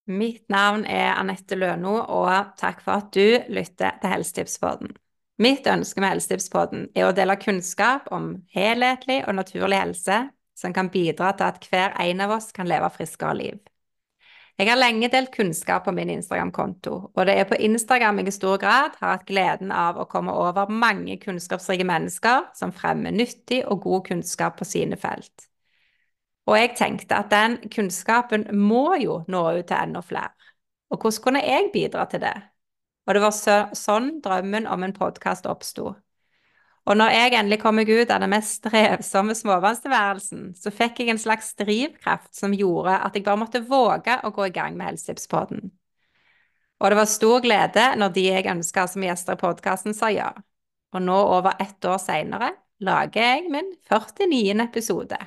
Mitt navn er Anette Løno, og takk for at du lytter til Helsetipspodden. Mitt ønske med Helsetipspodden er å dele kunnskap om helhetlig og naturlig helse som kan bidra til at hver en av oss kan leve friskere liv. Jeg har lenge delt kunnskap på min Instagram-konto, og det er på Instagram jeg i stor grad har hatt gleden av å komme over mange kunnskapsrike mennesker som fremmer nyttig og god kunnskap på sine felt. Og jeg tenkte at den kunnskapen må jo nå ut til enda flere. Og hvordan kunne jeg bidra til det? Og det var sånn drømmen om en podcast oppsto. Og når jeg endelig kom meg ut av den mest strevsomme småbarnstilværelsen, så fikk jeg en slags drivkraft som gjorde at jeg bare måtte våge å gå i gang med Helsetipspodden. Og det var stor glede når de jeg ønsket som gjester i podcasten sa ja. Og nå over 1 år senere lager jeg min 49. episode.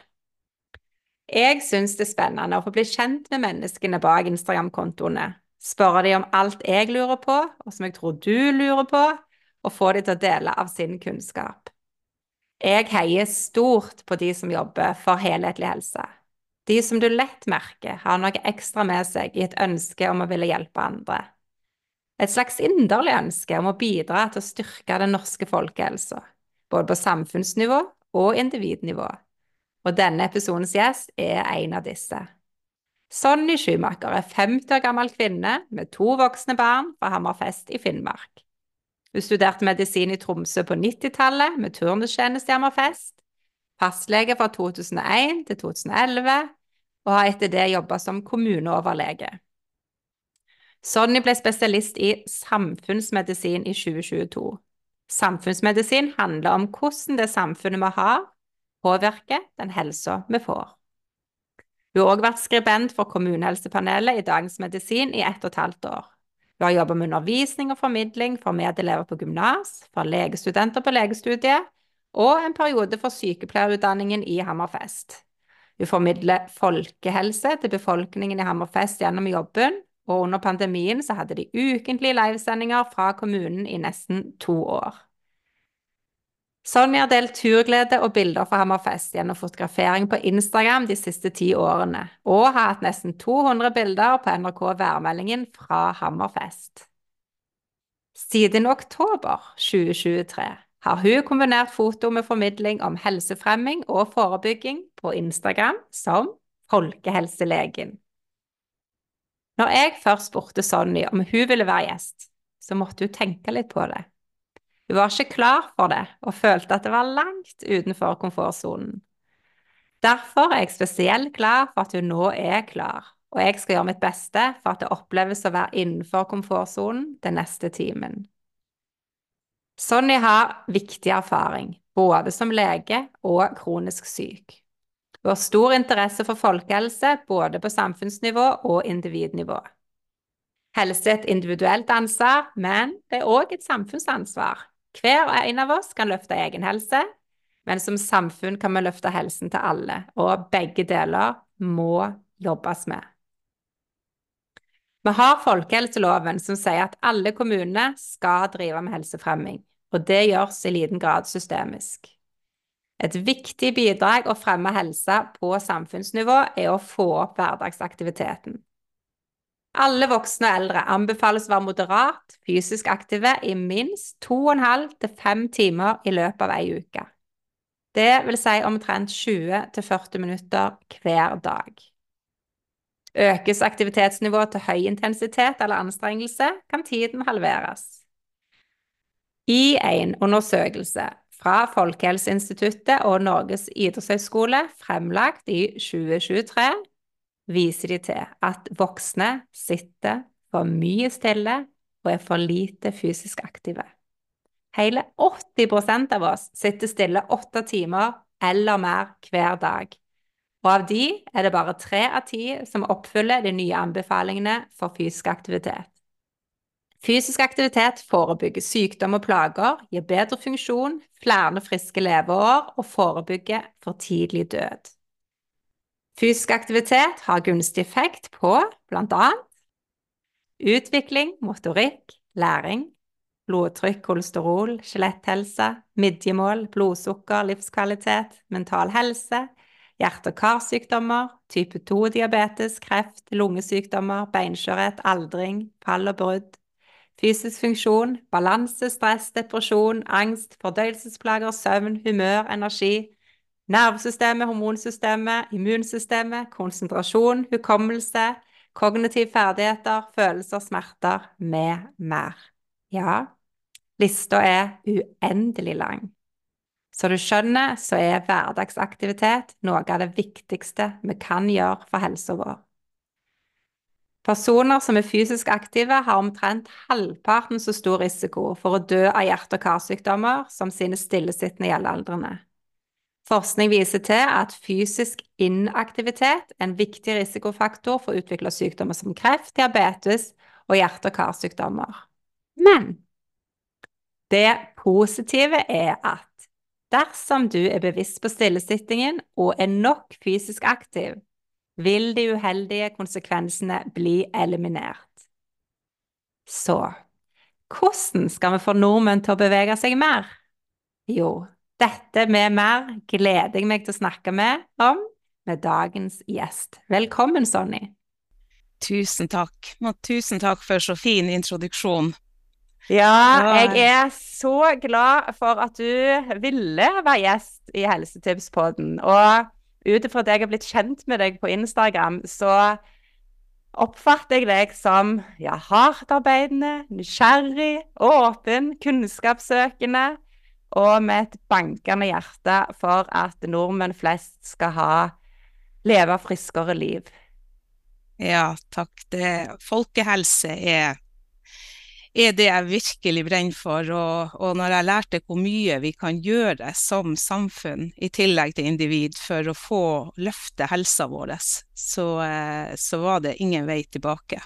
Jeg synes det er spennende å få bli kjent med menneskene bak Instagram-kontoene, spørre de om alt jeg lurer på, og som jeg tror du lurer på, og få de til å dele av sin kunnskap. Jeg heier stort på de som jobber for helhetlig helse. De som du lett merker har noe ekstra med seg i et ønske om å ville hjelpe andre. Et slags inderlig ønske om å bidra til å styrke den norske folkehelsa, både på samfunnsnivå og individnivå. Og denne episodens gjest er en av disse. Sonny Schumacher er 50 år gammel kvinne med 2 voksne barn fra Hammerfest i Finnmark. Hun studerte medisin i Tromsø på 90-tallet med turnustjeneste i Hammerfest, fastlege fra 2001 til 2011, og har etter det jobbet som kommuneoverlege. Sonny ble spesialist i samfunnsmedisin i 2022. Samfunnsmedisin handler om hvordan det samfunnet vi har, påvirker den helsa vi får. Hun har også vært skribent for kommunehelsepanelet i Dagens Medisin i 1,5 år. Hun har jobbet med undervisning og formidling for medelever på gymnas, for legestudenter på legestudiet, og en periode for sykepleierutdanningen i Hammerfest. Hun formidler folkehelse til befolkningen i Hammerfest gjennom jobben, og under pandemien så hadde de ukentlige livesendinger fra kommunen i nesten 2 år. Sonny har delt turglede og bilder fra Hammerfest gjennom fotografering på Instagram de siste 10 årene, og har hatt nesten 200 bilder på NRK værmeldingen fra Hammerfest. Siden oktober 2023 har hun kombinert foto med formidling om helsefremming og forebygging på Instagram som Folkehelselegen. Når jeg først spurte Sonny om hun ville være gjest, så måtte hun tenke litt på det. Hun var ikke klar for det, og følte at det var langt utenfor komfortzonen. Derfor er jeg spesielt glad for at hun nå er klar, og jeg skal gjøre mitt beste for at det oppleves å være innenfor komfortzonen den neste timen. Sonny har viktig erfaring, både som lege og kronisk syk. Hun har stor interesse for folkehelse, både på samfunnsnivå og individnivå. Helse er et individuelt ansvar, men det er også et samfunnsansvar. Hver en av oss kan løfte egen helse, men som samfunn kan vi løfte helsen til alle, og begge deler må jobbes med. Vi har folkehelseloven som sier at alle kommuner skal drive med helsefremming, og det gjøres i liten grad systemisk. Et viktig bidrag å fremme helse på samfunnsnivå er å få opp hverdagsaktiviteten. Alle voksne og eldre anbefales å være moderat fysisk aktive i minst 2,5 til 5 timer i løpet av en uke. Det vil si omtrent 20 til 40 minutter hver dag. Økes aktivitetsnivået til høy intensitet eller anstrengelse, kan tiden halveres. I en undersøkelse fra Folkehelseinstituttet og Norges idrettshøyskole fremlagt i 2023, viser de til at voksne sitter for mye stille og er for lite fysisk aktive. Hele 80% av oss sitter stille 8 timer eller mer hver dag, og av de er det bare 3 av 10 som oppfyller de nye anbefalingene for fysisk aktivitet. Fysisk aktivitet forebygger sykdom og plager, gir bedre funksjon, flere friske leveår og forebygger for tidlig død. Fysisk aktivitet har gunstig effekt på blant annet utvikling, motorikk, læring, blodtrykk, kolesterol, skjeletthelse, midjemål, blodsukker, livskvalitet, mental helse, hjerte- og karsykdommer, type 2-diabetes, kreft, lungesykdommer, beinskjørhet, aldring, fall og brudd, fysisk funksjon, balanse, stress, depresjon, angst, fordøyelsesplager, søvn, humør, energi, nervesystemet, hormonsystemet, immunsystemet, konsentrasjon, hukommelse, kognitive ferdigheter, følelser, smerter, med mer. Ja, lista er uendelig lang. Så du skjønner, så er hverdagsaktivitet noe av det viktigste vi kan gjøre for helsa vår. Personer som er fysisk aktive har omtrent halvparten så stor risiko for å dø av hjerte- og karsykdommer som sine stillesittende jevnaldrende. Forskning viser til at fysisk inaktivitet er en viktig risikofaktor for å utvikle sykdommer som kreft, diabetes og hjerte- og karsykdommer. Men det positive er at dersom du er bevisst på stillesittingen og er nok fysisk aktiv, vil de uheldige konsekvensene bli eliminert. Så, hvordan skal vi få nordmenn til å bevege seg mer? Jo, dette med mer gleder jeg meg til å snakke med dagens gjest. Velkommen, Sonny. Tusen takk, og tusen takk for så fin introduksjon. Ja, jeg Ja, er så glad for at du ville være gjest i Helsetipspodden. Og ut ifra at jeg har blitt kjent med deg på Instagram, så oppfatter jeg deg som hardtarbeidende, nysgjerrig, åpen, kunnskapssøkende, og med et bankende hjerte for at nordmenn flest skal leve friskere liv. ja, takk. Folkehelse er det jeg virkelig brenner for, og når jeg lærte hvor mye vi kan gjøre som samfunn, i tillegg til individ, for å få løfte helsa vår, så var det ingen vei tilbake.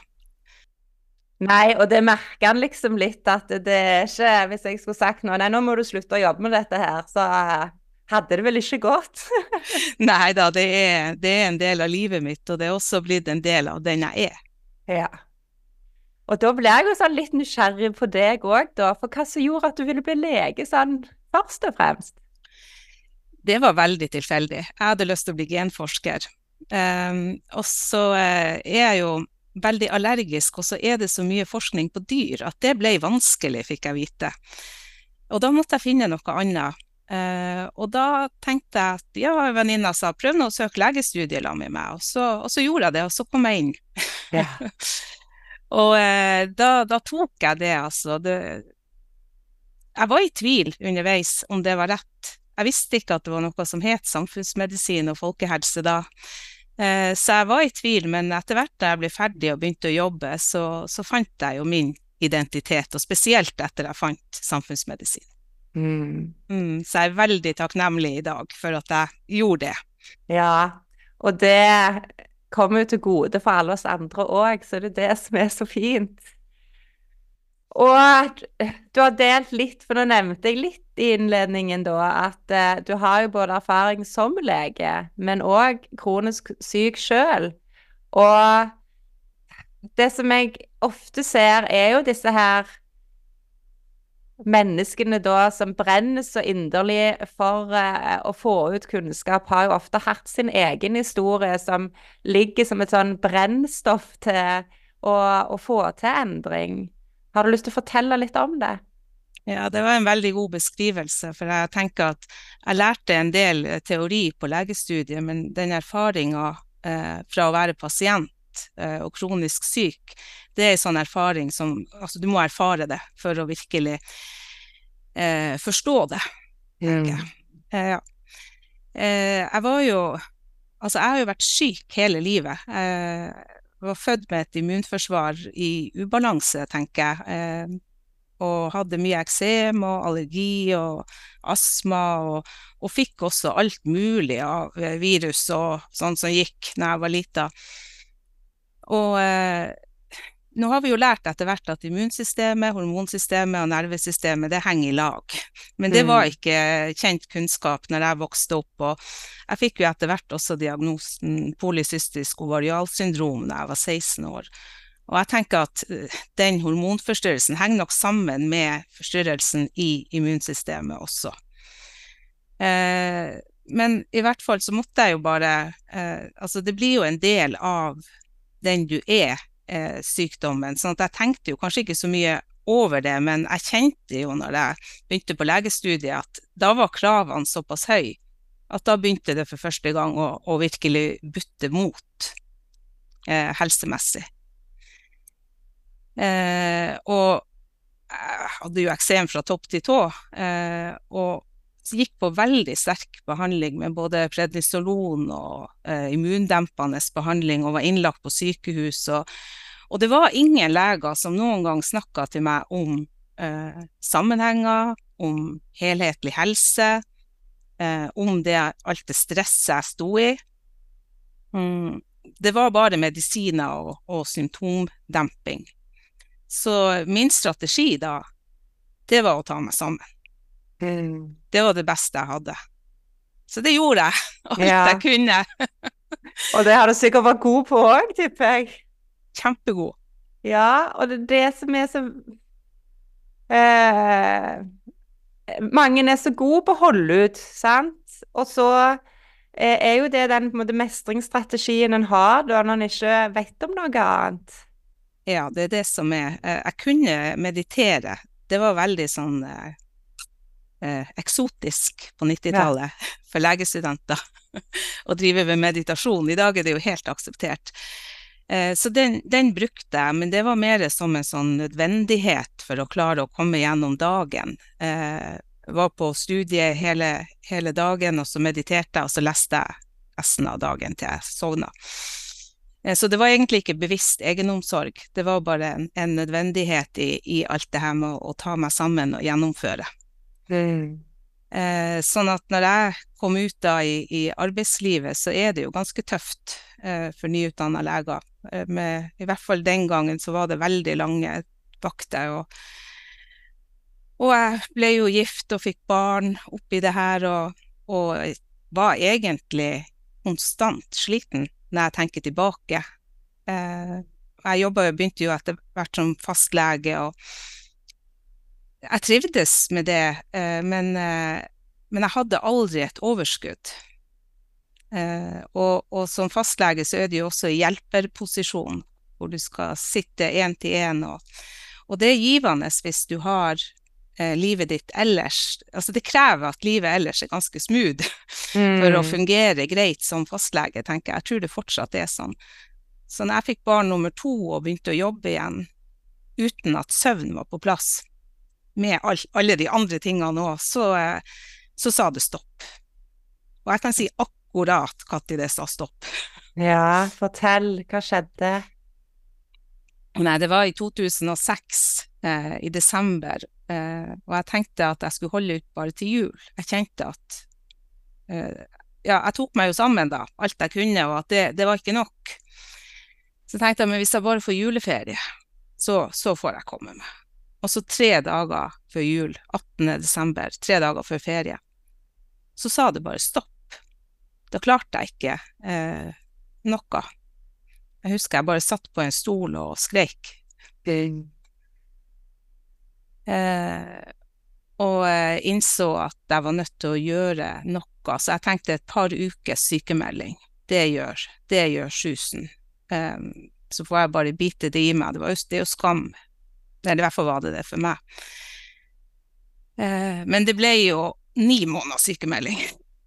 Nei, og det merker han liksom litt at det er ikke, hvis jeg skulle sagt noe, nei, nå må du slutte å jobbe med dette her, så hadde det vel ikke gått. Nei da, det er en del av livet mitt, og det er også blitt en del av den jeg er. Ja. Og da ble jeg jo sånn litt nysgjerrig på deg også da, for hva som gjorde at du ville bli lege sånn først og fremst? Det var veldig tilfeldig. Jeg hadde lyst til å bli genforsker. Og så er jeg jo veldig allergisk, og så er det så mye forskning på dyr at det ble vanskelig, fikk jeg vite. Og da måtte jeg finne noe annet. Og da tenkte jeg at venninna sa, prøv nå å søke legestudiet sammen med meg, og så gjorde jeg det, og så kom jeg inn. Ja. Og da tok jeg det, altså. Jeg var i tvil underveis om det var rett. Jeg visste ikke at det var noe som het samfunnsmedisin og folkehelse da. Så jeg var i tvil, men etter hvert da jeg ble ferdig og begynte å jobbe, så fant jeg jo min identitet, og spesielt etter jeg fant samfunnsmedisin. Så jeg er veldig takknemlig i dag for at jeg gjorde det. Ja, og det kommer jo til gode for alle oss andre også, så det er det som er så fint. Og du har delt litt, for nå nevnte jeg litt i innledningen da, at du har jo både erfaring som lege, men også kronisk syk selv. Og det som jeg ofte ser er jo disse her menneskene da som brenner så inderlig for å få ut kunnskap, har jo ofte hatt sin egen historie som ligger som et sånn brennstoff til å få til endring. Har du lyst til å fortelle litt om det? Ja, det var en veldig god beskrivelse, for jeg tenker at jeg lærte en del teori på legestudiet, men den erfaringen fra å være pasient og kronisk syk, det er en sånn erfaring som, altså du må erfare det for å virkelig forstå det, tenker jeg. Ja. Jeg har jo vært syk hele livet. Jeg var født med et immunforsvar i ubalanse, tenker jeg, og hadde mye eksem og allergi og astma, og fikk også alt mulig av virus og sånn som gikk når jeg var liten. Og nå har vi jo lært etter hvert at immunsystemet, hormonsystemet og nervesystemet, det henger i lag. Men det var ikke kjent kunnskap når jeg vokste opp, og jeg fikk jo etter hvert også diagnosen polycystisk ovarialsyndrom når jeg var 16 år. Og jeg tenker at den hormonforstyrrelsen henger nok sammen med forstyrrelsen i immunsystemet også. men i hvert fall så måtte jeg jo bare, altså det blir jo en del av den du sykdommen, sånn at jeg tenkte jo kanskje ikke så mye over det, men jeg kjente jo når jeg begynte på legestudiet at da var kravene såpass høy, at da begynte det for første gang å virkelig butte mot helsemessig. Og jeg hadde jo eksem fra topp til tå, og gikk på veldig sterk behandling med både prednisolon og immundempende behandling, og var innlagt på sykehus, og det var ingen leger som noen gang snakket til meg om sammenhenger, om helhetlig helse, om alt det stresset jeg sto i. Det var bare medisiner og symptomdemping. Så min strategi da, det var å ta meg sammen. Det var det beste jeg hadde. Så det gjorde jeg, alt jeg kunne. Og det har du sikkert vært god på også, tipper jeg. Kjempegod. Ja, og det som så... mange så gode på å holde ut, sant? Og så jo det den på en måte, mestringsstrategien en har, da når en ikke vet om noe annet. Ja, det det som jeg kunne meditere. Det var veldig sånn eksotisk på 90-tallet for legestudenter å drive med meditasjon. I dag det jo helt akseptert. Så den brukte jeg, men det var mer som en sånn nødvendighet for å klare å komme gjennom dagen. Var på studiet hele dagen, og så mediterte jeg, og så leste jeg resten av dagen til jeg sovna. Så det var egentlig ikke bevisst egenomsorg, det var bare en nødvendighet i alt det her med å ta meg sammen og gjennomføre. Sånn at når jeg kom ut da i arbeidslivet, så det jo ganske tøft for nyutdannede leger. I hvert fall den gangen så var det veldig lange vakter, og jeg ble jo gift og fikk barn oppi det her, og var egentlig konstant sliten når jeg tenker tilbake. Jeg begynte jo etter hvert som fastlege, og jeg trivdes med det, men jeg hadde aldri et overskudd. Og som fastlege så det jo også i hjelperposisjon, hvor du skal sitte en til en, og det givende hvis du har livet ditt ellers. Altså det krever at livet ellers ganske smooth for å fungere greit som fastlege, tenker jeg. Jeg tror det fortsatt sånn. Så når jeg fikk barn nummer 2 og begynte å jobbe igjen, uten at søvn var på plass, med alle de andre tingene også, så sa det stopp. Og jeg kan si akkurat hva det sa stopp. Ja, fortell, hva skjedde? Nei, det var i 2006, i desember, og jeg tenkte at jeg skulle holde ut bare til jul. Jeg kjente at, jeg tok meg jo sammen da, alt jeg kunne, og at det var ikke nok. Så tenkte jeg, men hvis jeg bare får juleferie, så får jeg komme med. Og så 3 dager før jul, 18. desember, 3 dager før ferie, så sa det bare stopp. Da klarte jeg ikke noe. Jeg husker jeg bare satt på en stol og skrek. Og innså at jeg var nødt til å gjøre noe. Så jeg tenkte et par ukes sykemelding. Det gjør susen. Så får jeg bare bite det i meg. Det jo skam. Eller i hvert fall var det for meg. Men det ble jo 9 måneder sykemelding.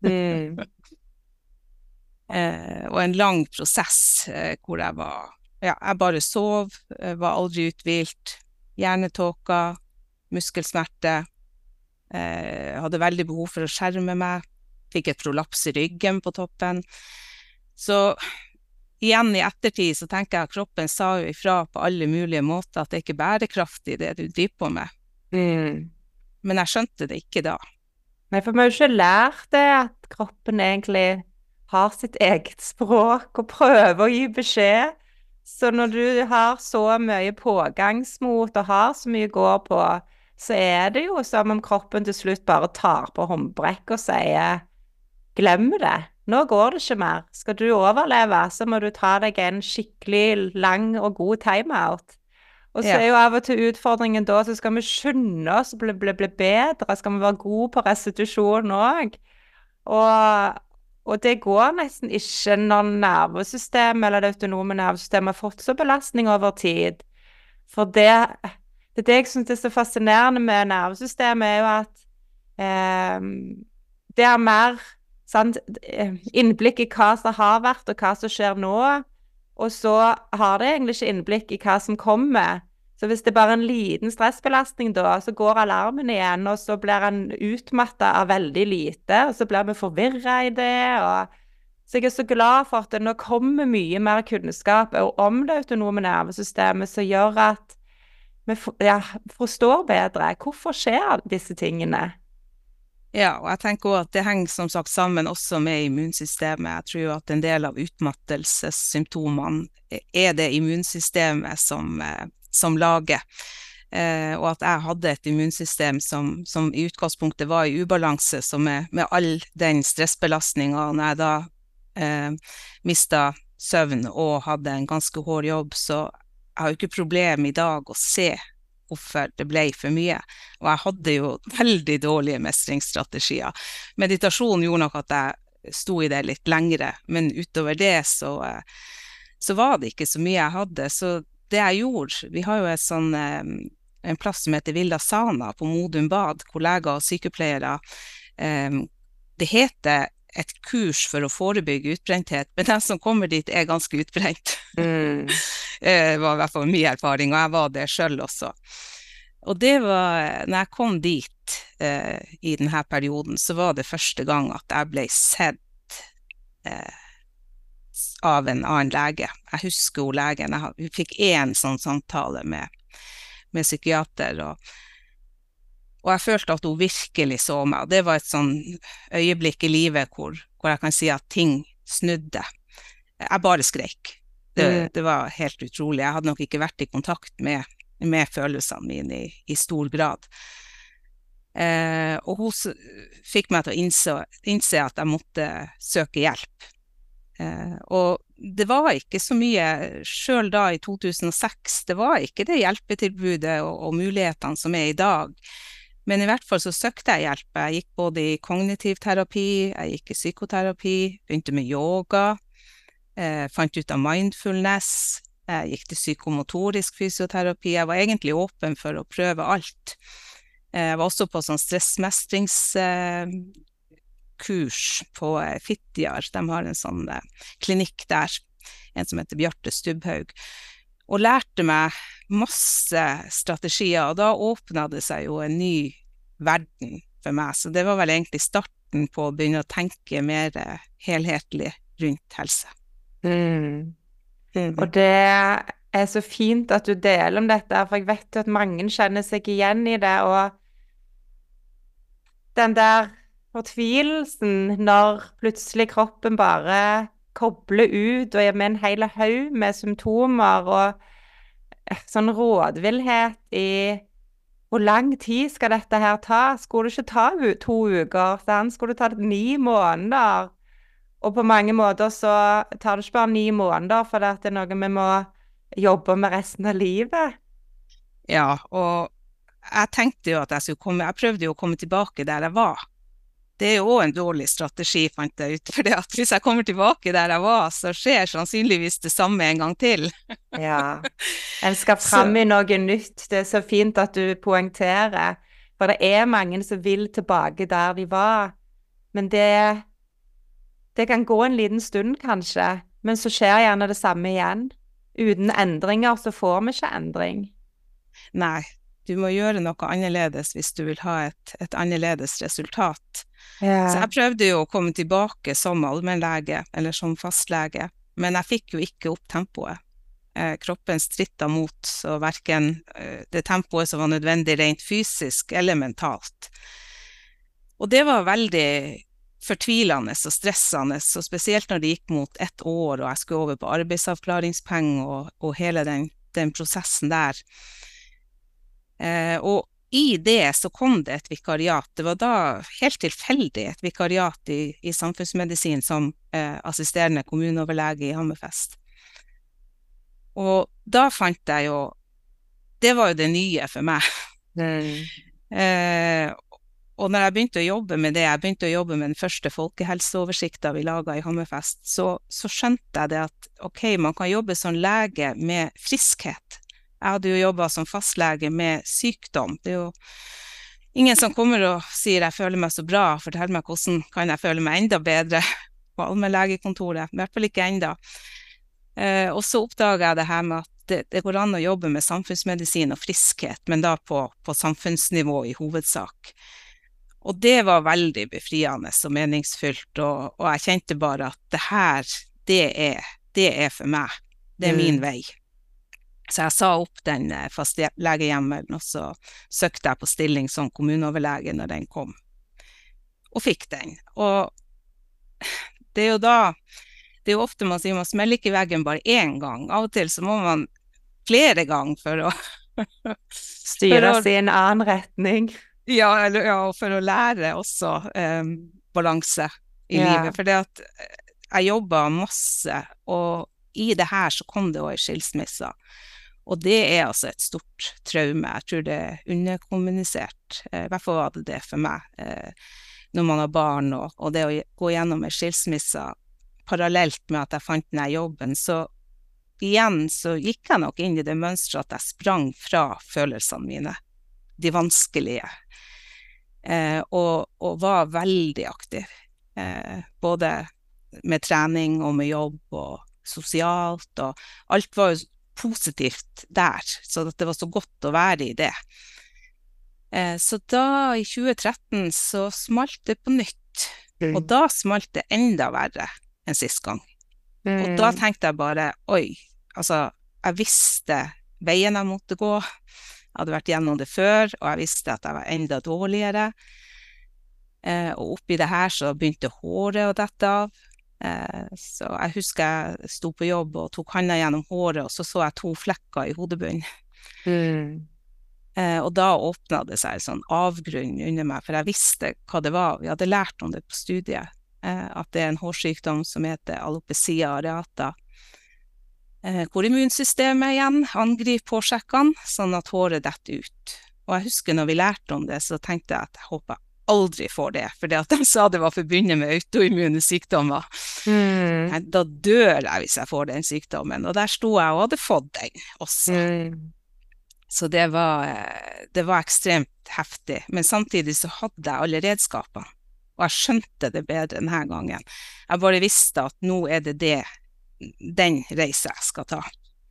Og en lang prosess hvor jeg var, jeg bare sov, var aldri uthvilt, hjernetåka, muskelsmerte, hadde veldig behov for å skjerme meg, fikk et prolaps i ryggen på toppen. Så igjen i ettertid så tenker jeg at kroppen sa jo ifra på alle mulige måter at det ikke bærekraftig det du driver på med. Men jeg skjønte det ikke da. Nei, for vi har jo ikke lært det at kroppen egentlig har sitt eget språk og prøver å gi beskjed. Så når du har så mye pågangsmot og har så mye å gå på, så det jo som om kroppen til slutt bare tar på håndbrekk og sier glem det, nå går det ikke mer. Skal du overleve, så må du ta deg en skikkelig lang og god timeout. Og så jo av og til utfordringen da, så skal vi skynde oss å bli bedre, skal vi være gode på restitusjon også. Og det går nesten ikke når nervesystemet eller det autonome nervesystemet har fått så belastning over tid. For det jeg synes er så fascinerende med nervesystemet, er jo at det er mer sant, innblikk i hva som har vært, og hva som skjer nå. Og så har det egentlig ikke innblikk i hva som kommer. Så hvis det er bare en liten stressbelastning da, så går alarmen igjen, og så blir han utmattet av veldig lite, og så blir vi forvirret i det, så jeg er så glad for at det nå kommer mye mer kunnskap om det autonome nervesystemet, som gjør at vi forstår bedre hvorfor skjer disse tingene. Ja, og jeg tenker også at det henger som sagt sammen også med immunsystemet. Jeg tror jo at en del av utmattelsessymptomene er det immunsystemet som lager. Og at jeg hadde et immunsystem som i utgangspunktet var i ubalanse, så med all den stressbelastningen, og når jeg da mistet søvn og hadde en ganske hård jobb, så jeg har jo ikke problem i dag å se hvorfor det ble for mye. Og jeg hadde jo veldig dårlige mestringsstrategier. Meditasjon gjorde nok at jeg sto i det litt lengre, men utover det så var det ikke så mye jeg hadde. Så det jeg gjorde, vi har jo en plass som heter Villa Sana på Modum Bad, hvor leger og sykepleiere, det heter et kurs for å forebygge utbrenthet, men den som kommer dit er ganske utbrent. Det var i hvert fall mye erfaring, og jeg var det selv også. Og det var, når jeg kom dit i denne perioden, så var det første gang at jeg ble sett av en annen lege. Jeg husker jo legen, vi fikk en sånn samtale med psykiater, og jeg følte at hun virkelig så meg. Det var et sånn øyeblikk i livet hvor jeg kan si at ting snudde. Jeg bare skrek. Det var helt utrolig. Jeg hadde nok ikke vært i kontakt med følelsene mine i stor grad. Og hun fikk meg til å innse at jeg måtte søke hjelp. Og det var ikke så mye, selv da i 2006, det var ikke det hjelpetilbudet og mulighetene som er i dag. Men i hvert fall så søkte jeg hjelp. Jeg gikk både i kognitiv terapi, jeg gikk i psykoterapi, begynte med yoga, fant ut av mindfulness, jeg gikk til psykomotorisk fysioterapi. Jeg var egentlig åpen for å prøve alt. Jeg var også på sånn stressmestringskurs på Fitjar. De har en sånn klinikk der, en som heter Bjarte Stubhaug. Og lærte meg masse strategier, og da åpnet det seg jo en ny verden for meg. Så det var vel egentlig starten på å begynne å tenke mer helhetlig rundt helse. Og det er så fint at du deler om dette, for jeg vet at mange kjenner seg igjen i det, og den der fortvilelsen når plutselig kroppen bare kobler ut og er med en hel haug med symptomer og sånn rådvillhet i hvor lang tid skal dette her ta? Skulle det ikke ta 2 uker? Sant? Skulle det ta 9 måneder? Og på mange måter så tar det ikke bare 9 måneder, for det er noe vi må jobbe med resten av livet. Ja, og jeg tenkte jo at jeg prøvde jo å komme tilbake der jeg var. Det er jo også en dårlig strategi, fant jeg ut, for at hvis jeg kommer tilbake der jeg var, så skjer sannsynligvis det samme en gang til. Ja, en skal frem i noe nytt. Det er så fint at du poengterer, for det er mange som vil tilbake der de var, men det kan gå en liten stund kanskje, men så skjer gjerne det samme igjen. Uten endringer så får vi ikke endring. Nei, du må gjøre noe annerledes hvis du vil ha et annerledes resultat. Ja. Så jeg prøvde jo å komme tilbake som allmennlege, eller som fastlege, men jeg fikk jo ikke opp tempoet. Kroppen strittet mot, så hverken det tempoet som var nødvendig rent fysisk eller mentalt. Og det var veldig fortvilende og stressende, så spesielt når det gikk mot 1 år, og jeg skulle over på arbeidsavklaringspenger og hele den prosessen der. Og i det så kom det et vikariat. Det var da helt tilfeldig et vikariat i samfunnsmedisin som assisterende kommuneoverlege i Hammerfest. Og da fant jeg jo, det var jo det nye for meg. og når jeg begynte å jobbe med det, jeg begynte å jobbe med den første folkehelseoversikten vi laget i Hammerfest, så skjønte jeg det at, ok, man kan jobbe som lege med friskhet. Jeg hadde jo jobbet som fastlege med sykdom. Det er jo ingen som kommer og sier jeg føler meg så bra, fortell meg hvordan kan jeg føle meg enda bedre på allmennlegekontoret, i hvert fall ikke enda. Og så oppdaget jeg det her med at det går an å jobbe med samfunnsmedisin og friskhet, men da på samfunnsnivå i hovedsak. Og det var veldig befriende og meningsfullt, og jeg kjente bare at det her, det er for meg. Det er min vei. Så jeg sa opp den fastlegehjemmelen, og så søkte jeg på stilling som kommuneoverlege når den kom. Og fikk den. Og det er jo da, det er jo ofte man sier, man smeller ikke i veggen bare én gang. Av og til så må man flere ganger for å styre oss i en annen retning. Ja, for å lære også balanse i livet. For det at jeg jobbet masse, og i det her så kom det også i skilsmissa. Og det er altså et stort traume. Jeg tror det er underkommunisert. I hvert fall var det for meg når man har barn, og det å gå gjennom en skilsmissa parallelt med at jeg fant denne jobben, så igjen så gikk jeg nok inn i det mønstret at jeg sprang fra følelsene mine, de vanskelige, og var veldig aktiv, både med trening og med jobb og sosialt, og alt var jo positivt der, så det var så godt å være i det. Så da i 2013 så smalt det på nytt, og da smalt det enda verre enn sist gang. Og da tenkte jeg bare, oi, altså, jeg visste veien jeg måtte gå, jeg hadde vært gjennom det før, og jeg visste at jeg var enda dårligere, og oppi det her så begynte håret å dette av, så jeg husker jeg sto på jobb og tok handa gjennom håret, og så jeg 2 flekker i hodebunnen. Og da åpnet det seg en sånn avgrunn under meg, for jeg visste hva det var, vi hadde lært om det på studiet, at det er en hårsykdom som heter alopecia areata, hvor immunsystemet igjen angriper hårsekkene, sånn at håret detter ut. Og jeg husker når vi lærte om det, så tenkte jeg at jeg håper aldri får det, for det at de sa det var forbundet med autoimmune sykdommer. Da dør jeg hvis jeg får den sykdommen, og der sto jeg og hadde fått den også. Så det var ekstremt heftig, men samtidig så hadde jeg alle redskapene, og jeg skjønte det bedre denne gangen. Jeg bare visste at nå er det den reisen jeg skal ta.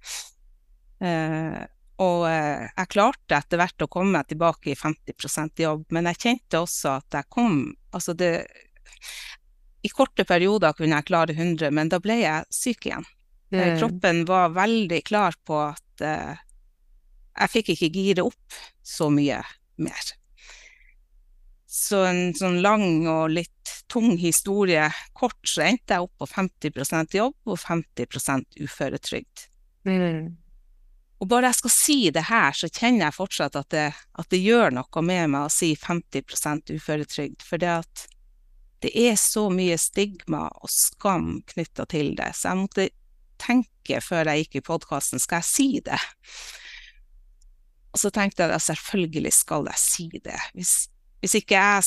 Og jeg klarte etter hvert å komme tilbake i 50% jobb, men jeg kjente også at jeg kom, altså i korte perioder kunne jeg klare 100, men da ble jeg syk igjen. Kroppen var veldig klar på at jeg fikk ikke gire opp så mye mer. Så en sånn lang og litt tung historie, kort så endte jeg opp på 50% jobb og 50% uføretrygd. Og bare jeg skal si det her, så kjenner jeg fortsatt at det gjør noe med meg å si 50% uføretrygd, for det er så mye stigma og skam knyttet til det, så jeg måtte tenke før jeg gikk i podcasten, skal jeg si det? Og så tenkte jeg at selvfølgelig skal jeg si det. Hvis ikke jeg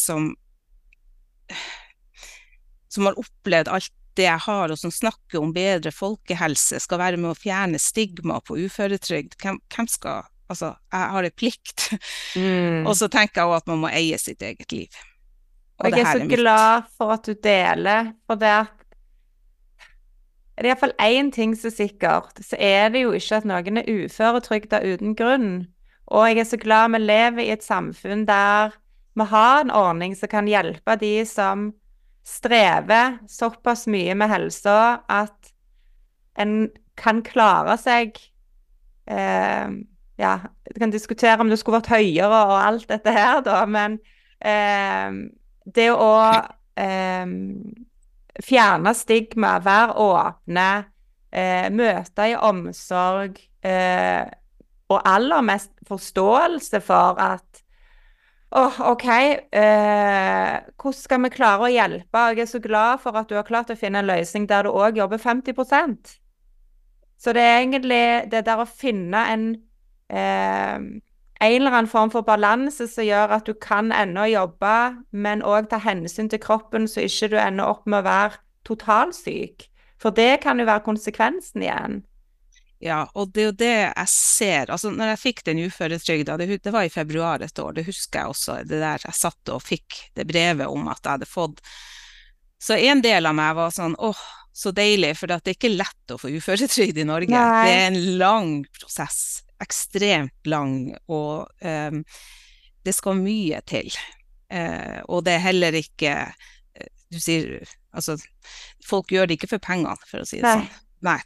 som har opplevd alt det jeg har, og som snakker om bedre folkehelse, skal være med å fjerne stigma på uføretrygd, hvem skal, altså, jeg har en plikt. Og så tenker jeg også at man må eie sitt eget liv. Og jeg er så glad for at du deler, for det at er det i hvert fall en ting som er sikkert, så er det jo ikke at noen er uføretrygdet uten grunn. Og jeg er så glad vi lever i et samfunn der vi har en ordning som kan hjelpe de som strever såpass mye med helsa at en kan klare seg. Ja, du kan diskutere om det skulle vært høyere og alt dette her da, men det å fjerne stigma, være åpne, møte i omsorg, og aller mest forståelse for at ok, hvordan skal vi klare å hjelpe? Jeg er så glad for at du har klart å finne en løsning der du også jobber 50%. Så det er egentlig det der å finne en eller annen form for balanse som gjør at du kan ennå jobbe, men også ta hensyn til kroppen, så ikke du ender opp med å være totalsyk. For det kan jo være konsekvensen igjen. Ja, og det er jo det jeg ser. Altså, når jeg fikk den uføretrygda, det var i februar et år, det husker jeg også, det der jeg satt og fikk det brevet om at jeg hadde fått. Så en del av meg var sånn, åh, så deilig, for det er ikke lett å få uføretrygd i Norge. Nei. Det er en lang prosess, ekstremt lang, og det skal mye til. Og det er heller ikke, du sier, altså, folk gjør det ikke for pengene, for å si det Nei. sånn. Nei.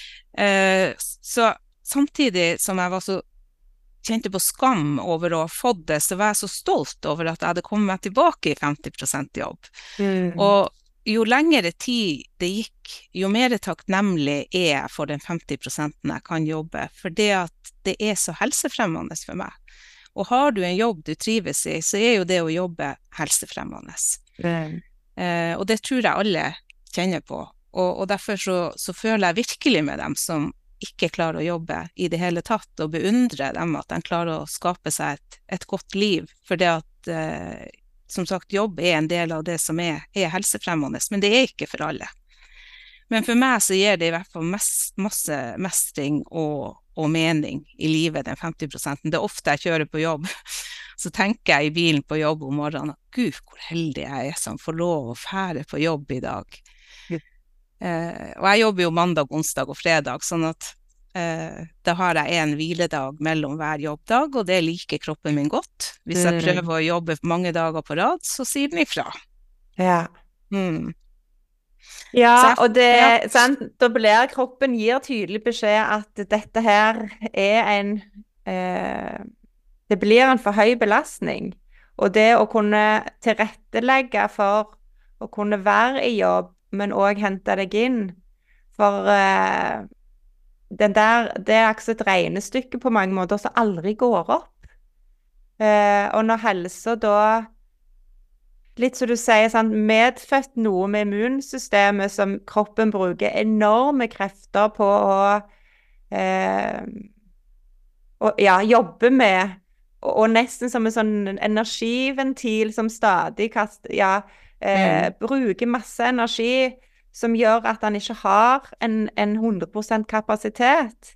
Så samtidig som jeg var så kjente på skam over å ha fått det, så var jeg så stolt over at jeg hadde kommet meg tilbake i 50% jobb. Og jo lengre tid det gikk, jo mer takknemlig er jeg for den 50% jeg kan jobbe, for det at det er så helsefremmende for meg. Og har du en jobb du trives i, så er jo det å jobbe helsefremmende. Og det tror jeg alle kjenner på. Og derfor så føler jeg virkelig med dem som ikke klarer å jobbe i det hele tatt, og beundrer dem at de klarer å skape seg et godt liv. For det at, som sagt, jobb er en del av det som er helsefremmende, men det er ikke for alle. Men for meg så gir det i hvert fall masse mestring og mening i livet, den 50%. Det er ofte jeg kjører på jobb, så tenker jeg i bilen på jobb om morgenen, Gud, hvor heldig jeg er som får lov å fære på jobb i dag. Og jeg jobber jo mandag, onsdag og fredag, sånn at da har jeg en hviledag mellom hver jobbdag, og det liker kroppen min godt. Hvis jeg prøver å jobbe mange dager på rad, så sier den ifra. Ja. Ja, og det, sant, da blir kroppen gir tydelig beskjed at dette her er det blir en for høy belastning. Og det å kunne tilrettelegge for å kunne være i jobb, men også hente deg inn. For det er ikke et regnestykke på mange måter som aldri går opp. Og når helsa da, litt som du sier, sant, medfødt noe med immunsystemet som kroppen bruker enorme krefter på å jobbe med, og nesten som en sånn energiventil som stadig bruker masse energi som gjør at han ikke har en 100% kapasitet.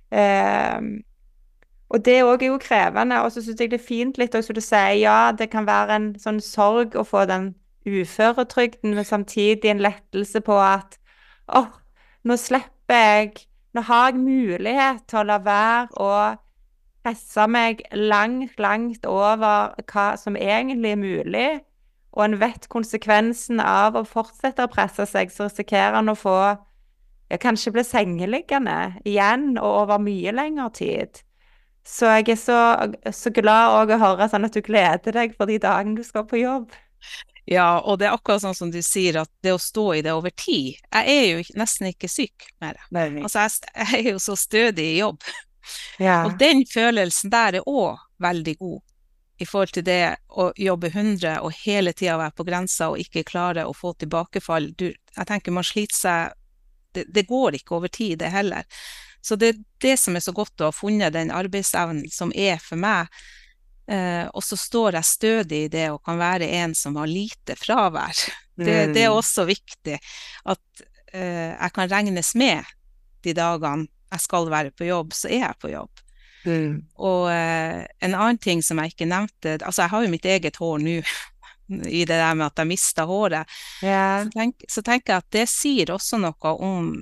Og det også er jo krevende, og så synes jeg det er fint litt, og så du sier, ja, det kan være en sånn sorg å få den uføretrygden, men samtidig en lettelse på at, nå slipper jeg, nå har jeg mulighet til å la være å presse meg langt over hva som egentlig er mulig, og en vet konsekvensen av å fortsette å presse seg, så risikerer han å få, kanskje bli sengeliggende igjen, og over mye lengre tid. Så jeg er så glad også å høre sånn at du gleder deg for de dagene du skal på jobb. Ja, og det er akkurat sånn som du sier, at det å stå i det over tid, jeg er jo nesten ikke syk med det. Altså, jeg er jo så stødig i jobb. Ja. Og den følelsen der er også veldig god i forhold til det å jobbe 100 og hele tiden være på grensa og ikke klare å få tilbakefall. Jeg tenker man sliter seg, det går ikke over tid det heller. Så det er det som er så godt å ha funnet den arbeidsevnen som er for meg, og så står jeg stødig i det og kan være en som har lite fravær. Det er også viktig at jeg kan regnes med de dagene jeg skal være på jobb, så er jeg på jobb. Og en annen ting som jeg ikke nevnte, altså jeg har jo mitt eget hår nå, i det der med at jeg mistet håret, så tenker jeg at det sier også noe om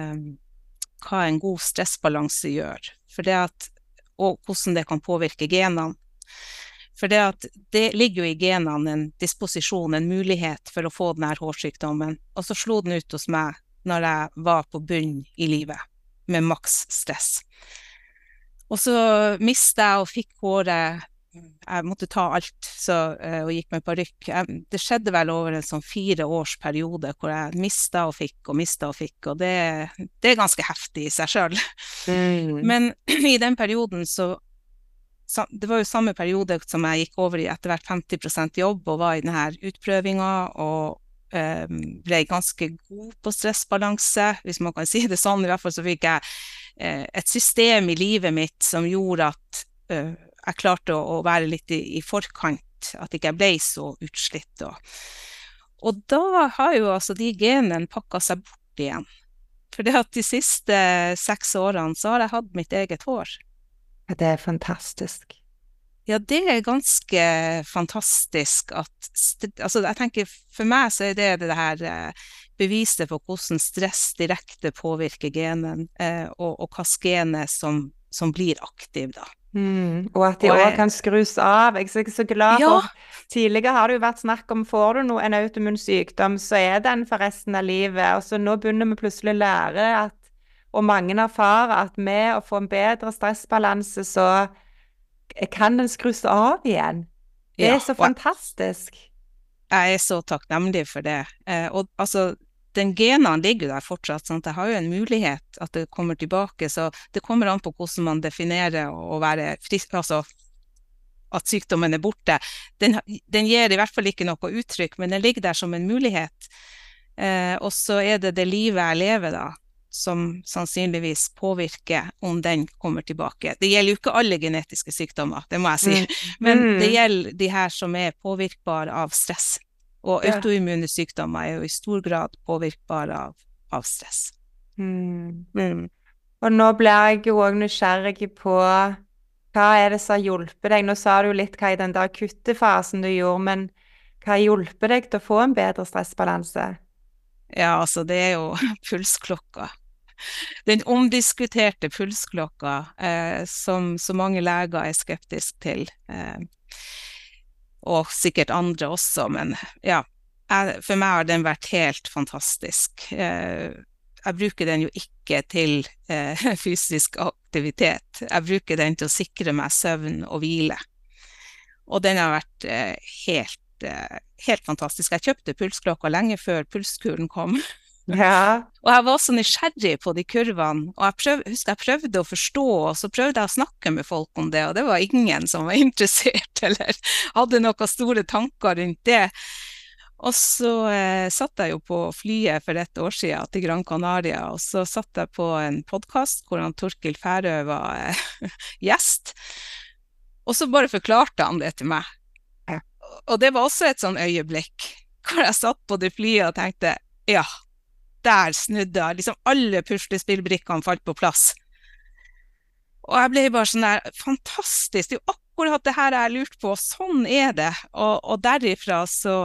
hva en god stressbalanse gjør, for det at, og hvordan det kan påvirke genene. For det at det ligger jo i genene en disposisjon, en mulighet for å få denne hårsykdommen, og så slo den ut hos meg når jeg var på bunn i livet, med maks stress. Og så mistet jeg og fikk håret, jeg måtte ta alt, og gikk med parykk. Det skjedde vel over en sånn 4 års periode, hvor jeg mistet og fikk, og det er ganske heftig i seg selv. Men i den perioden det var jo samme periode som jeg gikk over i etter hvert 50% jobb, og var i denne utprøvingen, og ble ganske god på stressbalanse, hvis man kan si det sånn. I hvert fall så fikk jeg et system i livet mitt som gjorde at jeg klarte å være litt i forkant, at ikke jeg ble så utslitt. Og da har jo altså de genene pakket seg bort igjen. For det at de siste 6 årene så har jeg hatt mitt eget hår. Det fantastisk. Ja, det ganske fantastisk at, altså jeg tenker, for meg så det her beviset på hvordan stress direkte påvirker genen, og hva genet som blir aktiv da. Og at de også kan skrus av. Jeg er så glad for. Tidligere har det jo vært snakk om, får du en autoimmun sykdom, så den for resten av livet. Og så nå begynner vi plutselig å lære at, og mange erfarer at med å få en bedre stressbalanse, så kan den skrus av igjen. Det så fantastisk. Jeg så takknemlig for det. Og altså, den genene ligger der fortsatt, sånn at jeg har jo en mulighet at det kommer tilbake, så det kommer an på hvordan man definerer å være frisk, altså at sykdommen borte. Den gir i hvert fall ikke noe uttrykk, men den ligger der som en mulighet. Og så det livet jeg lever da, som sannsynligvis påvirker om den kommer tilbake. Det gjelder jo ikke alle genetiske sykdommer, det må jeg si, men det gjelder de her som påvirkbare av stress. Og autoimmune sykdommer jo i stor grad påvirkbare av stress. Og nå blir jeg jo også nysgjerrig på hva det som har hjulpet deg? Nå sa du litt hva i den der kuttefasen du gjorde, men hva har hjulpet deg til å få en bedre stressbalanse? Ja, altså det jo pulsklokka. Den omdiskuterte pulsklokka, som så mange leger skeptisk til, og sikkert andre også, men ja, for meg har den vært helt fantastisk. Jeg bruker den jo ikke til fysisk aktivitet. Jeg bruker den til å sikre meg søvn og hvile. Og den har vært helt fantastisk. Jeg kjøpte pulsklokka lenge før pulskuren kom. Ja. Og jeg var så nysgjerrig på de kurvene, og jeg prøvde å forstå, og så prøvde jeg å snakke med folk om det, og det var ingen som var interessert, eller hadde noen store tanker rundt det. Og så satt jeg jo på flyet for 1 år siden til Gran Canaria, og så satt jeg på en podcast hvor Torkil Færø var gjest, og så bare forklarte han det til meg. Og det var også et sånn øyeblikk, hvor jeg satt på det flyet og tenkte, ja, der snudde jeg, liksom alle puslespillbrikkene falt på plass. Og jeg ble bare sånn der, fantastisk, det jo akkurat det her jeg lurt på, sånn det. Og derifra så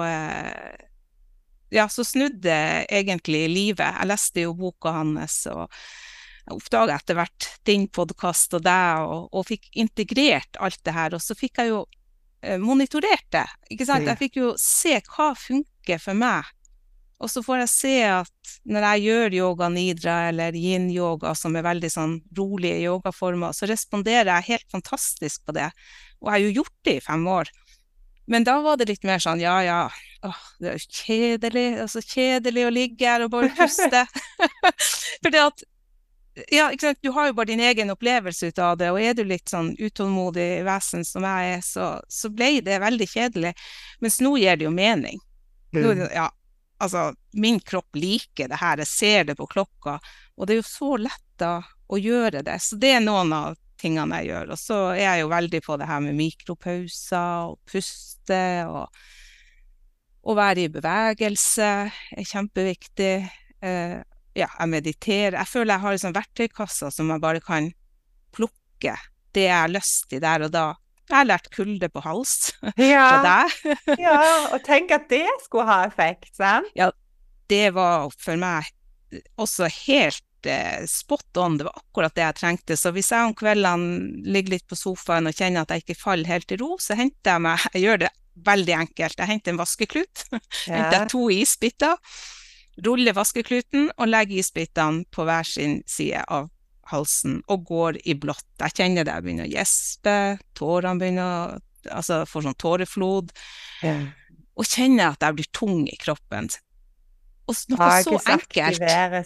snudde egentlig livet. Jeg leste jo boka hans, og jeg oppdaget etter hvert din podcast og deg, og fikk integrert alt det her, og så fikk jeg jo monitorert det, ikke sant? Jeg fikk jo se hva funker for meg. Og så får jeg se at når jeg gjør yoga nidra eller yin yoga, som veldig sånn rolige yogaformer, så responderer jeg helt fantastisk på det. Og jeg har jo gjort det i 5 år. Men da var det litt mer sånn, det jo kjedelig, altså kjedelig å ligge her og bare puste. For det at, ikke sant, du har jo bare din egen opplevelse ut av det, og du litt sånn utålmodig vesen som jeg så ble det veldig kjedelig. Mens nå gir det jo mening. Nå, altså, min kropp liker det her, jeg ser det på klokka, og det jo så lett da å gjøre det, så det noen av tingene jeg gjør, og så jeg jo veldig på det her med mikropauser, og puste, og være i bevegelse, kjempeviktig, jeg mediterer, jeg føler jeg har en sånn verktøykassa som jeg bare kan plukke det jeg har lyst til der og da. Jeg har lært kulde på hals fra deg. Og tenk at det skulle ha effekt, sant? Ja, det var for meg også helt spot on. Det var akkurat det jeg trengte. Så hvis jeg om kveldene ligger litt på sofaen og kjenner at jeg ikke faller helt i ro, så henter jeg gjør det veldig enkelt. Jeg henter en vaskeklut, henter 2 isbiter, ruller vaskekluten og legger isbitene på hver sin side av halsen og går i blått. Jeg kjenner det, jeg begynner å gjespe, tårene begynner får sånn tåreflod, og kjenner at jeg blir tung i kroppen. Og noe så enkelt.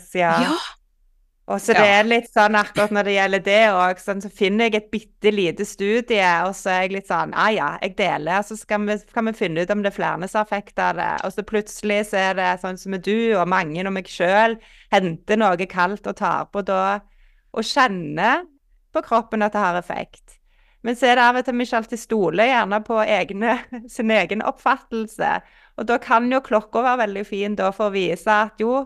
Og så det litt sånn akkurat når det gjelder det også, sånn, så finner jeg et bitte lite studie, og så jeg litt sånn, jeg deler, så kan vi finne ut om det flere som har effekt av det, og så plutselig så det sånn som du og mange og meg selv henter noe kaldt og tar på da, og kjenner på kroppen at det har effekt. Men så det av og til vi ikke alltid stoler gjerne på sin egen oppfattelse. Og da kan jo klokka være veldig fin da, for å vise at jo,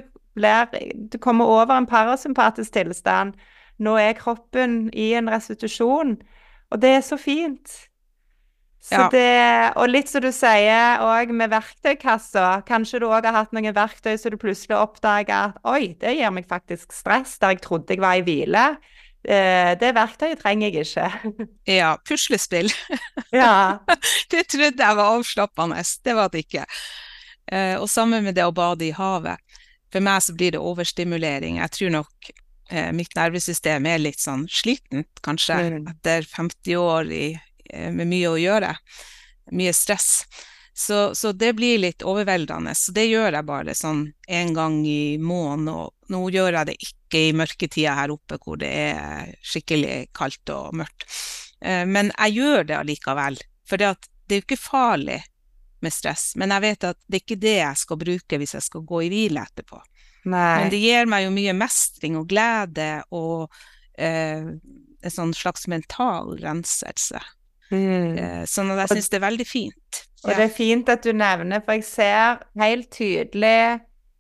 du kommer over en parasympatisk tilstand. Nå kroppen i en restitusjon. Og det så fint. Så og litt som du sier, også med verktøykassa, kanskje du også har hatt noen verktøy så du plutselig oppdager at oi, det gir meg faktisk stress der jeg trodde jeg var i hvile. Det verktøyet trenger jeg ikke. Ja, puslespill. Ja. Det trodde jeg var avslappende, det var det ikke. Og sammen med det å bade i havet. For meg så blir det overstimulering. Jeg tror nok mitt nervesystem litt sånn slitent, kanskje, etter 50 år med mye å gjøre, mye stress. Så det blir litt overveldende, så det gjør jeg bare sånn en gang i måneden, og nå gjør jeg det ikke i mørketida her oppe, hvor det skikkelig kaldt og mørkt. Men jeg gjør det allikevel, for det jo ikke farlig med stress, men jeg vet at det ikke det jeg skal bruke hvis jeg skal gå i hvile etterpå. Nei. Men det gir meg jo mye mestring og glede, og en sånn slags mental renselse. Sånn at jeg synes det veldig fint. Og det fint at du nevner, for jeg ser helt tydelig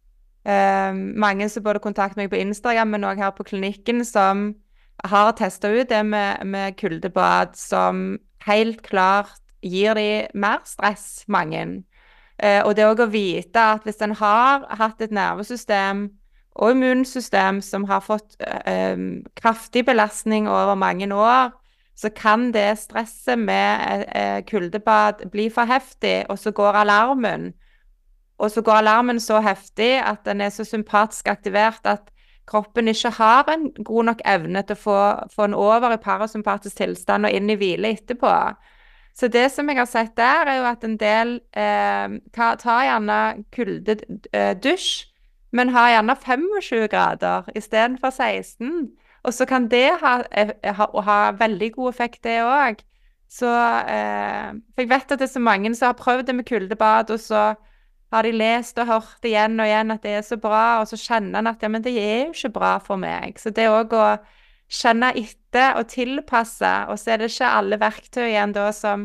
mange som både kontakter meg på Instagram, men også her på klinikken, som har testet ut det med kuldebad, som helt klart gir de mer stress, mange. Og det også å vite at hvis en har hatt et nervesystem og immunsystem som har fått kraftig belastning over mange år, så kan det stresset med kuldebad bli for heftig, og så går alarmen. Og så går alarmen så heftig at den så sympatisk aktivert at kroppen ikke har en god nok evne til å få den over i parasympatisk tilstand og inn i hvile etterpå. Så det som jeg har sett der, jo at en del tar gjerne kuldedusj, men har gjerne 25 grader i stedet for 16. Og så kan det ha veldig god effekt det også. Så, for jeg vet at det så mange som har prøvd det med kuldebad, og så har de lest og hørt igjen og igjen at det så bra, og så kjenner en at ja, men det jo ikke bra for meg. Så det også å kjenne etter og tilpasse, og så det ikke alle verktøy igjen da som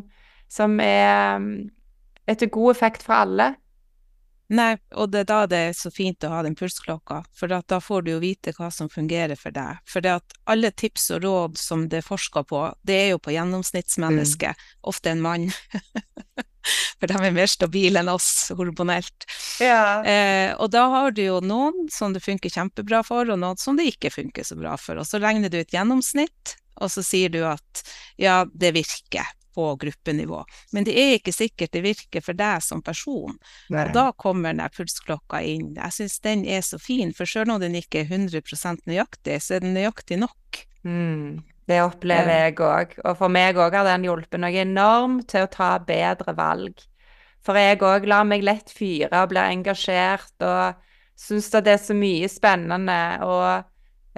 til god effekt for alle. Nei, og det da det så fint å ha den pulsklokka, for da får du jo vite hva som fungerer for deg. For det at alle tips og råd som det forsker på, det jo på gjennomsnittsmenneske, ofte en mann. For de mer stabile enn oss, hormonelt. Ja. Og da har du jo noen som det funker kjempebra for, og noen som det ikke funker så bra for. Og så regner du et gjennomsnitt, og så sier du at ja, det virker på gruppenivå. Men det ikke sikkert det virker for deg som person. Nei. Og da kommer den pulsklokka inn. Jeg synes den så fin, for selv om den ikke 100% nøyaktig, så den nøyaktig nok. Det opplever jeg også. Og for meg også har den hjulpet noe enormt til å ta bedre valg. For jeg også lar meg lett fyre og blir engasjert, og synes at det så mye spennende, og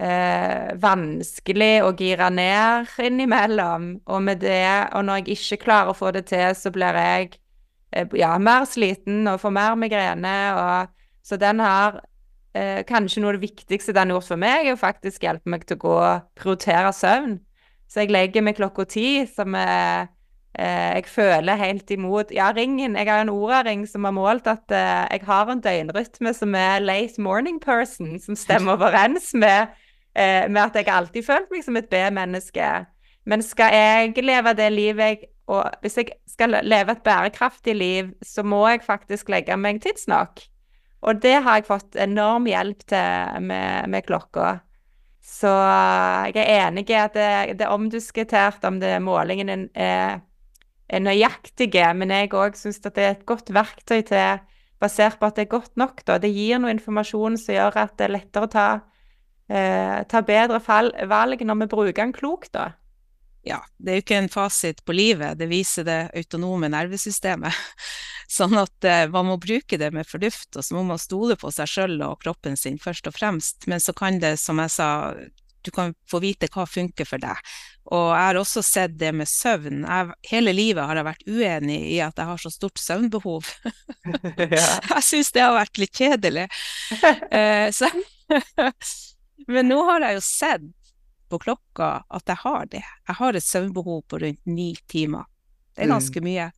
vanskelig å gire ned innimellom, og med det, og når jeg ikke klarer å få det til, så blir jeg mer sliten og får mer migrene, og så den har kanskje noe av det viktigste den har gjort for meg, jo faktisk hjelpe meg til å gå og prioritere søvn. Så jeg legger meg klokka 10, som jeg føler helt imot. Ja, ringen, jeg har en Oura-ring som har målt at jeg har en døgnrytme som late morning person, som stemmer overens med at jeg alltid følt meg som et B-menneske. Men skal jeg leve det livet og hvis jeg skal leve et bærekraftig liv, så må jeg faktisk legge meg tidsnok. Og det har jeg fått enorm hjelp til med klokka. Så jeg enig i at det omdiskutert om det målingen nøyaktige, men jeg også synes at det et godt verktøy til, basert på at det godt nok da. Det gir noe informasjon som gjør at det lettere å ta bedre valg når vi bruker den klokt da. Ja, det jo ikke en fasit på livet, det viser det autonome nervesystemet. Sånn at man må bruke det med fornuft, og så må man stole på seg selv og kroppen sin først og fremst. Men så kan det, som jeg sa, du kan få vite hva funker for deg. Og jeg har også sett det med søvn. Hele livet har jeg vært uenig i at jeg har så stort søvnbehov. Ja. Jeg synes det har vært litt kjedelig. Men nå har jeg jo sett på klokka at jeg har det. Jeg har et søvnbehov på rundt 9 timer. Det ganske mye.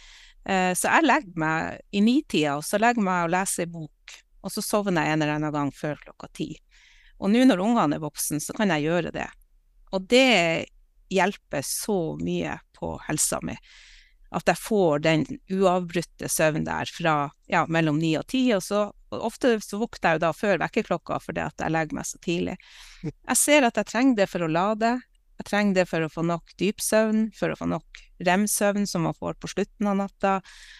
Så jeg legger meg i 9-tida, og så legger jeg meg og leser en bok, og så sovner jeg en eller annen gang før klokka 10. Og nå når ungene voksen, så kan jeg gjøre det. Og det hjelper så mye på helsa mi, at jeg får den uavbrutte søvn der fra mellom 9 og 10, og ofte så våkner jeg jo da før vekkerklokka, fordi at jeg legger meg så tidlig. Jeg ser at jeg trenger det for å lade, jeg trenger det for å få nok dypsøvn, for å få nok REM-søvn som man får på slutten av natta,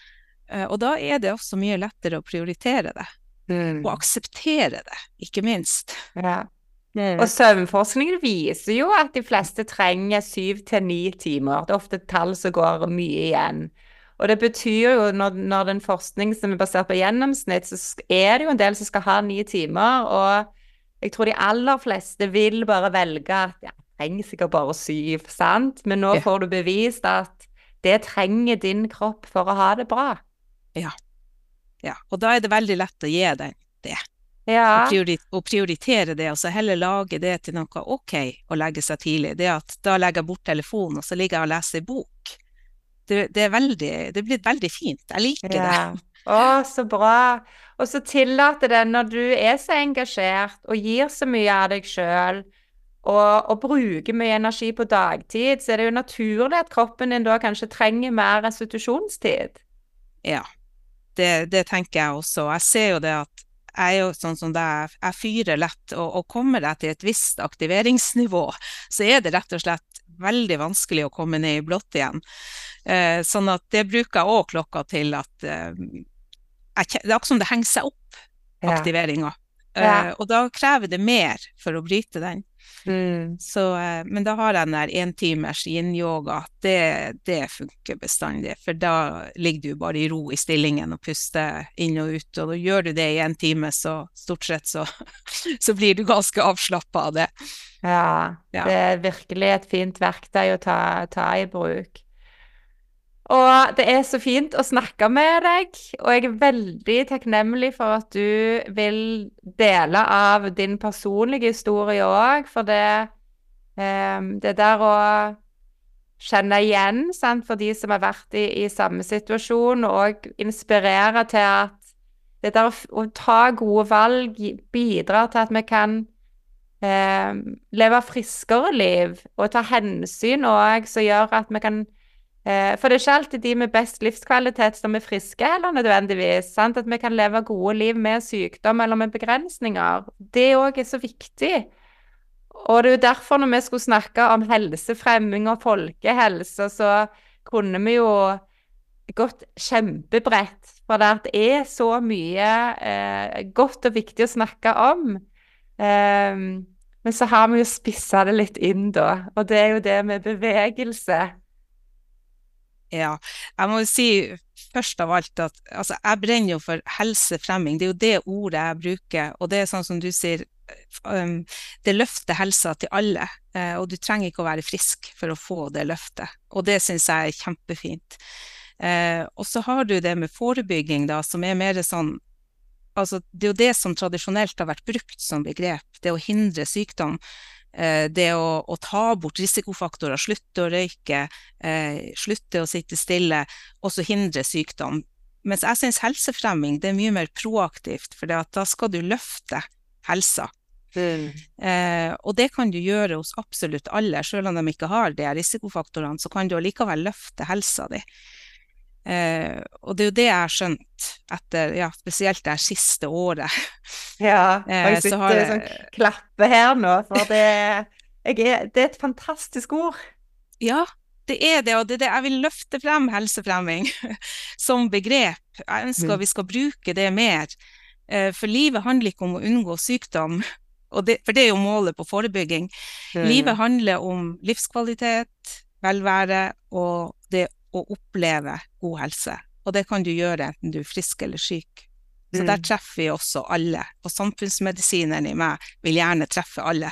og da er det også mye lettere å prioritere det, og akseptere det, ikke minst. Ja. Og søvnforskningen viser jo at de fleste trenger 7 til 9 timer. Det er ofte et tall som går mye igjen. Og det betyr jo, når den forskning som er basert på gjennomsnitt, så er det jo en del som skal ha 9 timer, og jeg tror de aller fleste vil bare velge at trenger sikkert bare 7, sant? Men nå får du bevist at det trenger din kropp for å ha det bra. Ja. Og da er det veldig lett å gi den det. Ja. Og prioritere det, og så heller lage det til noe ok å legge seg tidlig. Det at da legger jeg bort telefonen, og så ligger jeg og leser bok. Det blir veldig fint. Jeg liker det. Å, så bra. Og så tillater det, når du er så engasjert og gir så mye av deg selv, og bruker mye energi på dagtid, så er det jo naturlig at kroppen din da kanskje trenger mer restitusjonstid. Ja, det tenker jeg også. Jeg ser jo det at jeg er jo sånn som det jeg fyrer lett, og kommer jeg til et visst aktiveringsnivå, så er det rett og slett veldig vanskelig å komme ned i blått igjen. Sånn at det bruker jeg også klokka til at det er akkurat som det henger seg opp, aktiveringen. Og da krever det mer for å bryte den. Så, men da har jeg den der 1 timers yin-yoga, det funker bestandig, for da ligger du bare i ro i stillingen og puster inn og ut, og da gjør du det i 1 time, så stort sett så blir du ganske avslappet av det. Ja, det er virkelig et fint verktøy å ta i bruk. Og det er så fint å snakke med deg, og jeg er veldig takknemlig for at du vil dele av din personlige historie også, for det der å kjenne igjen, sant, for de som har vært i samme situasjon, og inspirere til at det der å ta gode valg bidrar til at vi kan leve friskere liv, og ta hensyn også, som gjør at vi kan for det er ikke alltid de med best livskvalitet som er friske eller nødvendigvis, sant? At vi kan leve gode liv med sykdom eller med begrensninger. Det også er så viktig. Og det er jo derfor når vi skulle snakke om helsefremming og folkehelse, så kunne vi jo gått kjempebredt, for det er så mye godt og viktig å snakke om. Men så har vi jo spisset det litt inn da, og det er jo det med bevegelse. Ja, jeg må jo si først av alt at altså, jeg brenner jo for helsefremming, det er jo det ordet jeg bruker, og det er sånn som du sier, det løfter helsa til alle, og du trenger ikke å være frisk for å få det løftet, og det synes jeg er kjempefint. Og så har du det med forebygging da, som er mer sånn, altså det er jo det som tradisjonelt har vært brukt som begrep, det å hindre sykdom, det å ta bort risikofaktorer, slutte å røyke, slutte å sitte stille, og så hindre sykdom. Mens jeg synes helsefremming, det er mye mer proaktivt, for da skal du løfte helsa. Og det kan du gjøre hos absolutt alle, selv om de ikke har de risikofaktorene, så kan du likevel løfte helsa di. Og det er jo det jeg har skjønt etter, spesielt det siste året. Ja, og jeg sitter sånn klappe her nå, for det er et fantastisk ord. Ja, det er det, og det er det jeg vil løfte frem helsefremming som begrep. Jeg ønsker vi skal bruke det mer, for livet handler ikke om å unngå sykdom, for det er jo målet på forebygging. Livet handler om livskvalitet, velvære og det å oppleve god helse, og det kan du gjøre enten du er frisk eller syk. Så der treffer vi også alle, og samfunnsmedisineren i meg vil gjerne treffe alle.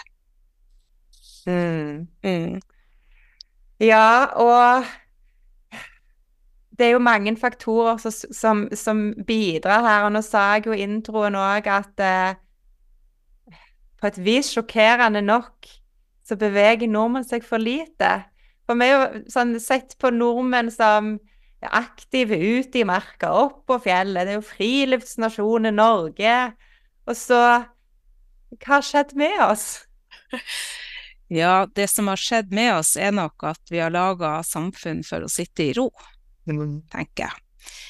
Ja, og det er jo mange faktorer som bidrar her, og nå sa jeg jo i introen også at på et vis sjokkerende nok, så beveger nordmenn seg for lite. For vi har jo sånn sett på nordmenn som er aktive ute i marka, opp på fjellet. Det er jo friluftsnasjonen Norge. Og så, hva har skjedd med oss? Ja, det som har skjedd med oss nok at vi har laget samfunn for å sitte i ro, tenker jeg.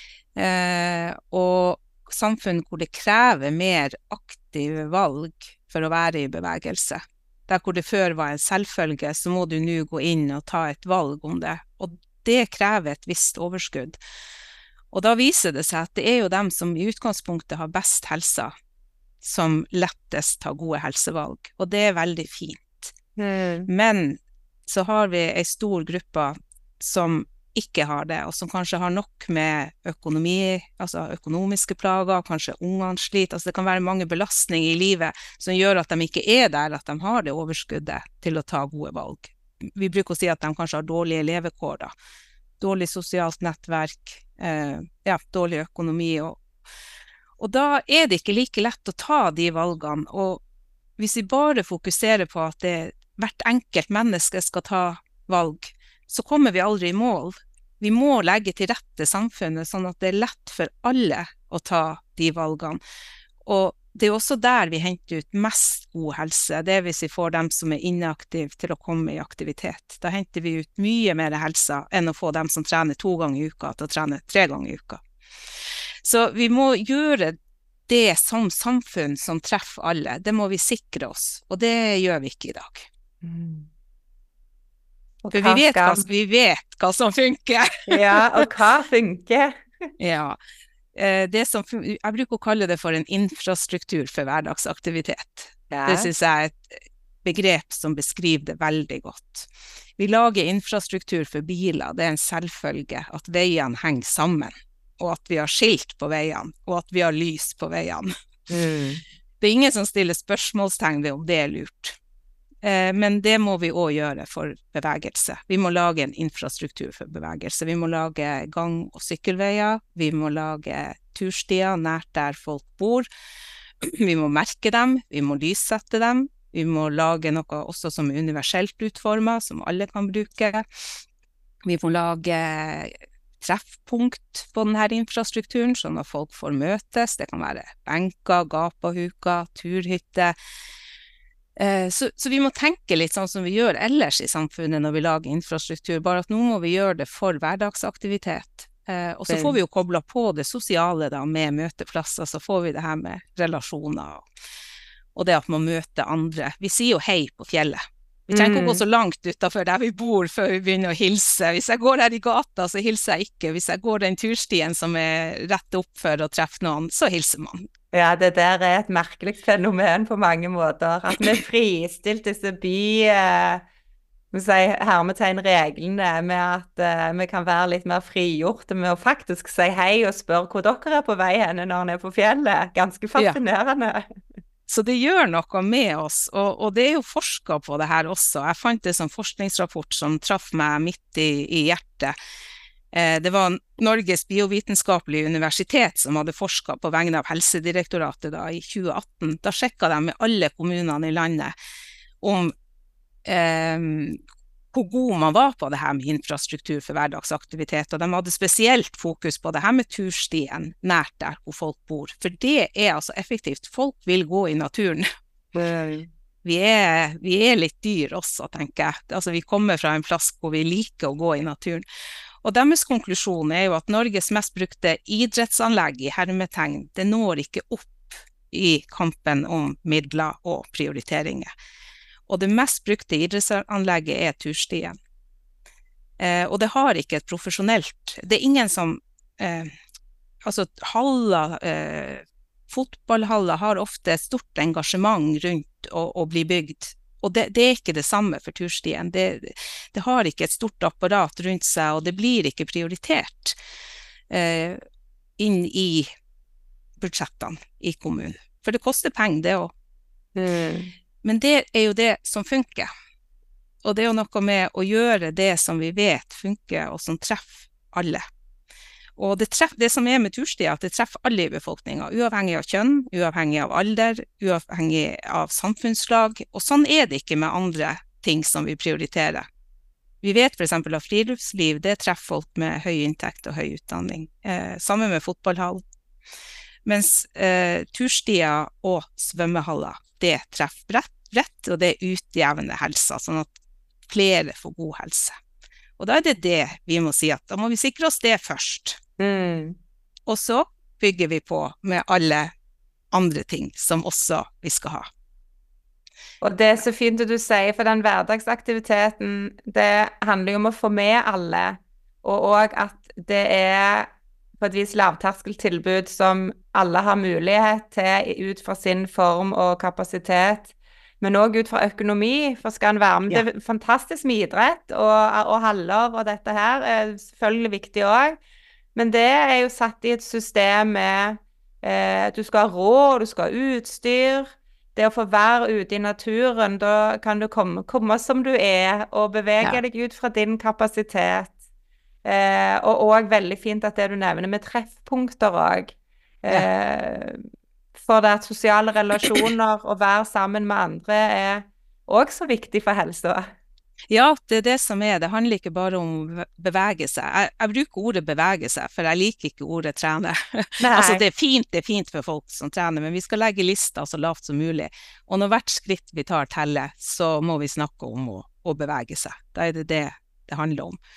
Og samfunn hvor det krever mer aktive valg for å være i bevegelse. Der hvor det før var en selvfølge, så må du nå gå inn og ta et valg om det. Og det krever et visst overskudd. Og da viser det seg at det er jo dem som i utgangspunktet har best helse, som lettest tar gode helsevalg. Og det er veldig fint. Men så har vi en stor gruppe som ikke har det, og som kanskje har nok med økonomi, altså økonomiske plager, kanskje ungene sliter, altså det kan være mange belastninger i livet som gjør at de ikke er der, at de har det overskuddet til å ta gode valg. Vi bruker å si at de kanskje har dårlige levekår da, dårlig sosialt nettverk, dårlig økonomi, og da er det ikke like lett å ta de valgene, og hvis vi bare fokuserer på at hvert enkelt menneske skal ta valg, så kommer vi aldri i mål. Vi må legge til rette samfunnet sånn at det er lett for alle å ta de valgene. Og det er også der vi henter ut mest god helse. Det hvis vi får dem som er inaktive til å komme i aktivitet. Da henter vi ut mye mer helse enn å få dem som trener 2 ganger i uka til å trene 3 ganger i uka. Så vi må gjøre det som samfunn som treffer alle. Det må vi sikre oss, og det gjør vi ikke i dag. For vi vet hva som funker. Ja, og hva funker? Ja, jeg bruker å kalle det for en infrastruktur for hverdagsaktivitet. Ja. Det synes jeg er et begrep som beskriver det veldig godt. Vi lager infrastruktur for biler, det er en selvfølge at veiene henger sammen, og at vi har skilt på veiene, og at vi har lys på veiene. Det er ingen som stiller spørsmålstegn ved om det er lurt. Men det må vi også gjøre for bevegelse. Vi må lage en infrastruktur for bevegelse. Vi må lage gang- og sykkelveier. Vi må lage turstier nært der folk bor. Vi må merke dem. Vi må lyssette dem. Vi må lage noe også som er universelt utformet, som alle kan bruke. Vi må lage treffpunkt på denne infrastrukturen, sånn at folk får møtes. Det kan være benker, gapahuker, turhytte. Så vi må tenke litt sånn som vi gjør ellers i samfunnet når vi lager infrastruktur, bare at nå må vi gjøre det for hverdagsaktivitet. Og så får vi jo koblet på det sosiale da, med møteplasser, så får vi det her med relasjoner, og det at man møter andre. Vi sier jo hei på fjellet. Vi trenger ikke gå så langt utenfor der vi bor før vi begynner å hilse. Hvis jeg går her i gata, så hilser jeg ikke. Hvis jeg går den turstien som er rett opp for å treffe noen, så hilser man. Ja, det der er et merkelig fenomen på mange måter. At vi fristilte forbi hermetegn reglene med at vi kan være litt mer frigjorte med å faktisk si hei og spørre hvor dere er på vei henne når han er på fjellet. Ganske fascinerende. Ja. Så det gjør noe med oss, og det er jo forsket på det her også. Jeg fant en sånn forskningsrapport som traff meg midt i hjertet. Det var Norges biovitenskapelige universitet som hadde forsket på vegne av Helsedirektoratet da, i 2018. Da sjekket de med alle kommunene i landet om hvor god man var på det her med infrastruktur for hverdagsaktivitet, og de hadde spesielt fokus på det her med turstien nært der hvor folk bor, for det er altså effektivt. Folk vil gå i naturen. Vi er litt dyr også, tenker jeg. Altså, vi kommer fra en plass hvor vi liker å gå i naturen. Og deres konklusjon er jo at Norges mest brukte idrettsanlegg i hermetegn, det når ikke opp i kampen om midler og prioriteringer. Og det mest brukte idrettsanlegget er turstien. Og det har ikke et profesjonelt, det er ingen som, fotballhaller har ofte et stort engasjement rundt å bli bygd. Og det er ikke det samme for turstien. Det har ikke et stort apparat rundt seg, og det blir ikke prioritert inn i budsjettene i kommunen. For det koster penger, det også. Men det er jo det som funker. Og det er jo noe med å gjøre det som vi vet funker, og som treffer alle. Og det som er med turstier, at det treffer alle i befolkningen, uavhengig av kjønn, uavhengig av alder, uavhengig av samfunnslag. Og sånn er det ikke med andre ting som vi prioriterer. Vi vet for eksempel at friluftsliv, det treffer folk med høy inntekt og høy utdanning. Sammen med fotballhall. Mens turstier og svømmehaller, det treffer bredt, og det utjevner helsa, sånn at flere får god helse. Og da det vi må si, at da må vi sikre oss det først. Og så bygger vi på med alle andre ting som også vi skal ha. Og det så fint det du sier, for den hverdagsaktiviteten, det handler jo om å få med alle, og også at det på et vis lavterskeltilbud som alle har mulighet til ut fra sin form og kapasitet, men også ut fra økonomi, for skal en være med. Det fantastisk med idrett og haller, og dette her selvfølgelig viktig også, men det jo satt i et system med du skal ha råd, du skal ha utstyr. Det å få være ute i naturen, da kan du komme som du og bevege deg ut fra din kapasitet. Og også veldig fint at det du nevner med treffpunkter også. For det at sosiale relasjoner og være sammen med andre også så viktig for helsa. Ja, det det som det handler ikke bare om å bevege seg. Jeg bruker ordet bevege seg, for jeg liker ikke ordet trene. Altså det er fint for folk som trener, men vi skal legge lista så lavt som mulig. Og når hvert skritt vi tar teller, så må vi snakke om å bevege seg. Da det det handler om.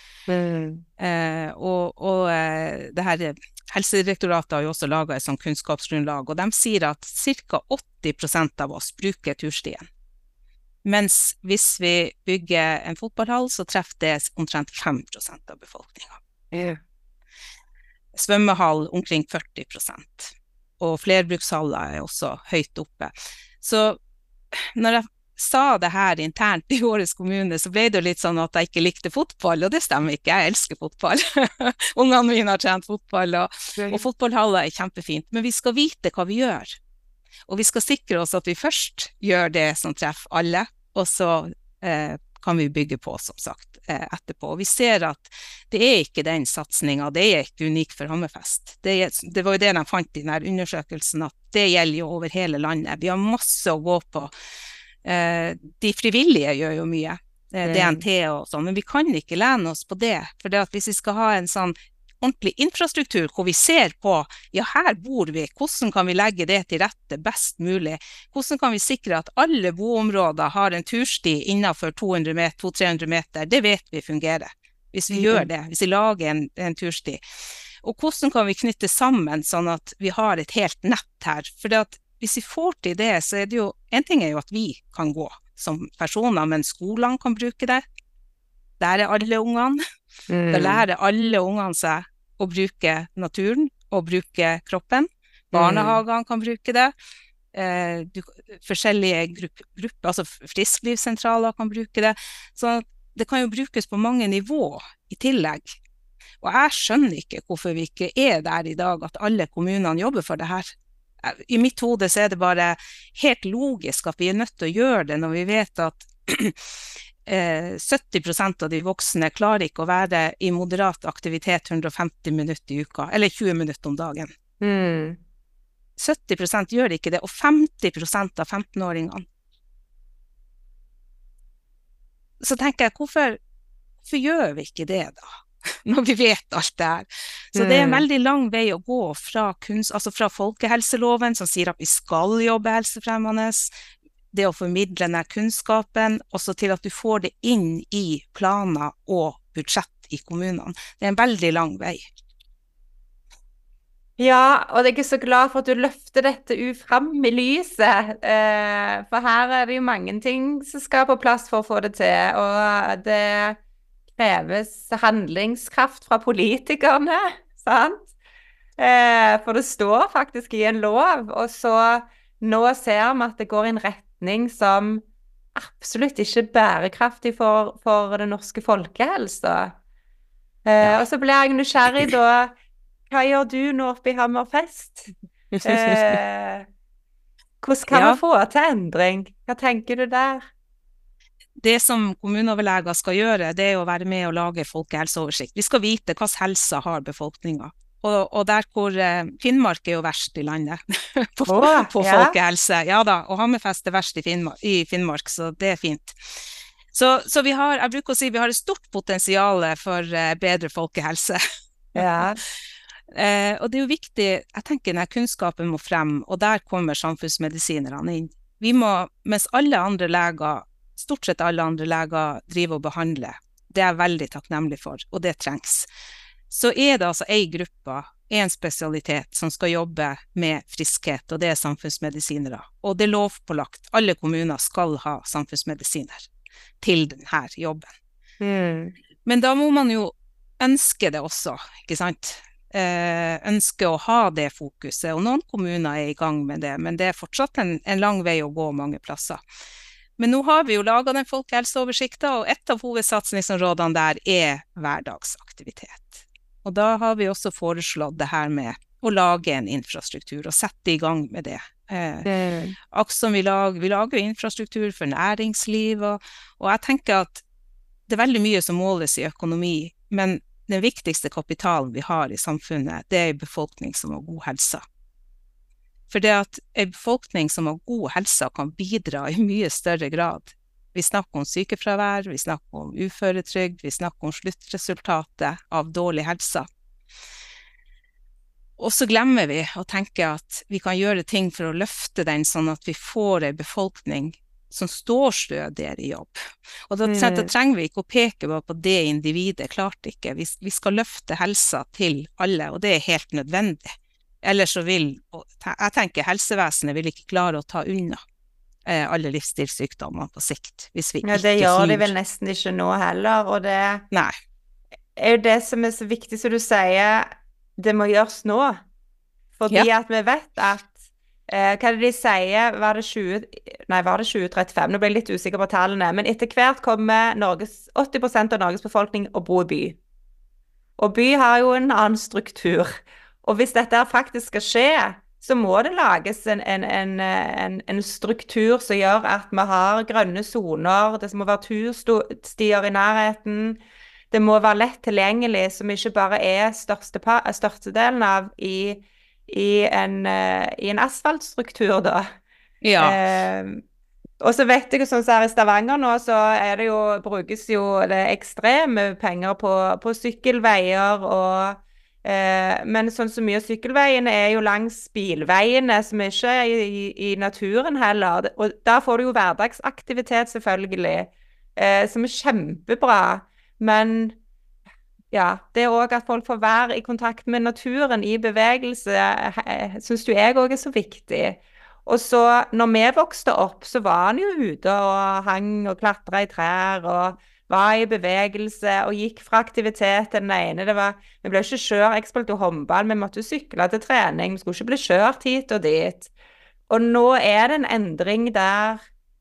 Og det her Helsedirektoratet har jo også laget et sånt kunnskapsgrunnlag, og de sier at ca. 80% av oss bruker turstien. Mens hvis vi bygger en fotballhall, så treffer det omtrent 5% av befolkningen. Svømmehall omkring 40%. Og flerbrukshaller også høyt oppe. Så når jeg sa det her internt i årets kommune, så ble det litt sånn at jeg ikke likte fotball, og det stemmer ikke, jeg elsker fotball. Ungene mine har trent fotball, og fotballhaller kjempefint, men vi skal vite hva vi gjør. Og vi skal sikre oss at vi først gjør det som treffer alle, og så kan vi bygge på, som sagt, etterpå. Og vi ser at det ikke den satsningen, det ikke unikt for Hammerfest. Det var jo det de fant i denne undersøkelsen, at det gjelder jo over hele landet. Vi har masse å gå på. De frivillige gjør jo mye, DNT og sånn, men vi kan ikke lene oss på det, for det at hvis vi skal ha en sånn ordentlig infrastruktur, hvor vi ser på, ja, her bor vi, hvordan kan vi legge det til rette best mulig? Hvordan kan vi sikre at alle boområder har en tursti innenfor 200-300 meter? Det vet vi fungerer, hvis vi gjør det, hvis vi lager en tursti. Og hvordan kan vi knytte sammen, sånn at vi har et helt nett her? For det at hvis vi får til det, så det jo, en ting jo at vi kan gå som personer, men skolene kan bruke det. Der alle ungene. Da lærer alle ungene seg å bruke naturen og bruke kroppen. Barnehagene kan bruke det. Forskjellige grupper, altså frisklivssentraler kan bruke det. Så det kan jo brukes på mange nivå i tillegg. Og jeg skjønner ikke hvorfor vi ikke der i dag, at alle kommunene jobber for det her. I mitt hode så det bare helt logisk at vi nødt til å gjøre det, når vi vet at 70% av de voksne klarer ikke å være i moderat aktivitet 150 minutter i uka, eller 20 minutter om dagen. 70% gjør ikke det, og 50% av 15-åringene. Så tenker jeg, hvorfor gjør vi ikke det da? Når vi vet alt det her. Så det en veldig lang vei å gå fra fra folkehelseloven, som sier at vi skal jobbe helsefremmende, det å formidle denne kunnskapen, også til at du får det inn i planer og budsjett i kommunene. Det en veldig lang vei. Ja, og jeg så glad for at du løfter dette frem i lyset, for her det jo mange ting som skal på plass for å få det til, og det kreves handlingskraft fra politikerne, sant? For det står faktisk i en lov, og så nå ser vi at det går i en retning som absolutt ikke bærekraftig for den norske folkehelsa. Og så blir jeg nysgjerrig da, hva gjør du nå oppe i Hammerfest? Hvordan kan vi få til endring? Hva tenker du der? Det som kommuneoverleger skal gjøre, det å være med og lage folkehelseoversikt. Vi skal vite hva helse har befolkningen. Og der hvor Finnmark jo verst i landet på folkehelse. Ja da, og Hammerfest verst i Finnmark, så det fint. Så jeg bruker å si, vi har et stort potensial for bedre folkehelse. Ja. Og det er jo viktig, jeg tenker denne kunnskapen må frem, og der kommer samfunnsmedisinerne inn. Vi må, mens stort sett alle andre leger driver og behandler, det er jeg veldig takknemlig for, og det trengs. Så er det altså en gruppe, en spesialitet som skal jobbe med friskhet, og det er samfunnsmedisinere. Og det er lovpålagt, alle kommuner skal ha samfunnsmedisiner til denne jobben. Men da må man jo ønske det også, ikke sant? Ønske å ha det fokuset, og noen kommuner er i gang med det, men det er fortsatt en lang vei å gå mange plasser. Men nå har vi jo laget den folkehelseoversikten, og et av hovedsatsningsområdene der er hverdagsaktivitet. Og da har vi også foreslått det her med å lage en infrastruktur, og sette i gang med det. Akkurat som vi lager infrastruktur for næringsliv, og jeg tenker at det er veldig mye som måles i økonomi, men den viktigste kapitalen vi har i samfunnet, det er en befolkning som har god helse. For det at en befolkning som har god helse kan bidra i mye større grad. Vi snakker om sykefravær, vi snakker om uføretrygd, vi snakker om sluttresultatet av dårlig helse. Og så glemmer vi å tenke at vi kan gjøre ting for å løfte den, sånn at vi får en befolkning som står stødigere i jobb. Og da trenger vi ikke å peke på det individet, klart ikke. Vi skal løfte helsa til alle, og det er helt nødvendig. Ellers så jeg tenker helsevesenet vil ikke klare å ta unna alle livsstilssykdommer på sikt, hvis vi ikke det gjør de vel nesten ikke nå heller, og det Nei. Er jo det som er så viktig, som du sier, det må gjøres nå. Fordi at vi vet at hva er det de sier, var det 2035? Nå ble jeg litt usikker på tallene, men etter hvert kommer 80% av Norges befolkning å bo i by. Og by har jo en annen struktur. Og hvis dette faktisk skal skje, så må det lages en struktur som gjør at vi har grønne zoner, det må være turstier i nærheten, det må være lett tilgjengelig, som ikke bare er størstedelen av i en asfaltstruktur da. Ja. Og så vet jeg jo sånn som her i Stavanger nå, så brukes jo det ekstreme penger på sykkelveier, men sånn så mye av sykkelveiene er jo langs bilveiene, som ikke er i naturen heller. Og der får du jo hverdagsaktivitet selvfølgelig, som er kjempebra, men ja, det er også at folk får være i kontakt med naturen, i bevegelse, synes jo jeg også er så viktig. Og så, når vi vokste opp, så var han jo ute og hang og klatret i trær, og var i bevegelse, og gikk fra aktivitet til den ene. Vi ble ikke kjørt, jeg spilte jo håndball, vi måtte sykle til trening, vi skulle ikke bli kjørt hit og dit. Og nå er det en endring der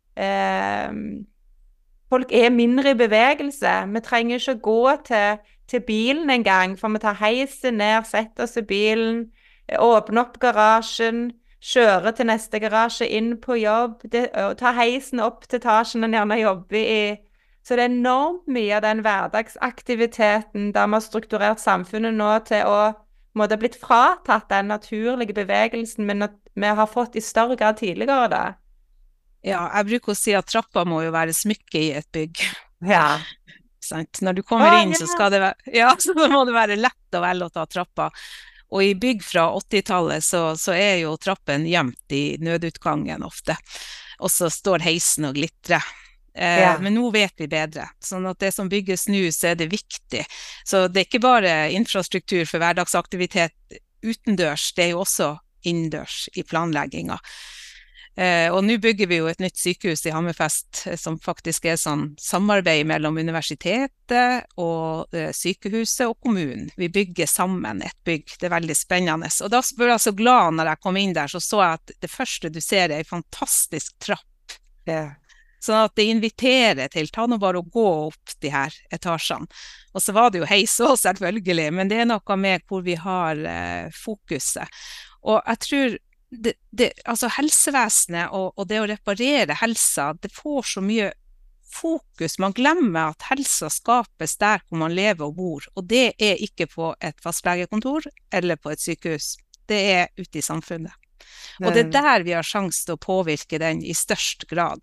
folk er mindre i bevegelse. Vi trenger ikke gå til bilen en gang, for vi tar heisen ned, setter oss i bilen, åpner opp garasjen, kjører til neste garasje, inn på jobb, tar heisen opp til etasjen og gjerne jobber i. Så det er enormt mye av den hverdagsaktiviteten der vi har strukturert samfunnet nå til å måtte blitt fratatt den naturlige bevegelsen, men at vi har fått i større grad tidligere da. Ja, jeg bruker å si at trappa må jo være smykke i et bygg. Ja. Når du kommer inn, så så må det være lett å velge å ta trappa. Og i bygg fra 80-tallet så er jo trappen gjemt i nødutgangen ofte. Og så står heisen og glitrer. Men nå vet vi bedre. Sånn at det som bygges nå, så er det viktig. Så det er ikke bare infrastruktur for hverdagsaktivitet utendørs, det er jo også innendørs i planlegginga. Og nå bygger vi jo et nytt sykehus i Hammerfest, som faktisk er sånn samarbeid mellom universitetet og sykehuset og kommunen. Vi bygger sammen et bygg, det er veldig spennende. Og da ble jeg så glad når jeg kom inn der, så jeg at det første du ser er en fantastisk trapp. Sånn at det inviterer til, ta nå bare å gå opp de her etasjene. Og så var det jo heis også selvfølgelig, men det er noe med hvor vi har fokuset. Og jeg tror altså helsevesenet og det å reparere helsa, det får så mye fokus. Man glemmer at helsa skapes der hvor man lever og bor, og det er ikke på et fastlegekontor eller på et sykehus. Det er ute i samfunnet. Og det er der vi har sjanse til å påvirke den i størst grad.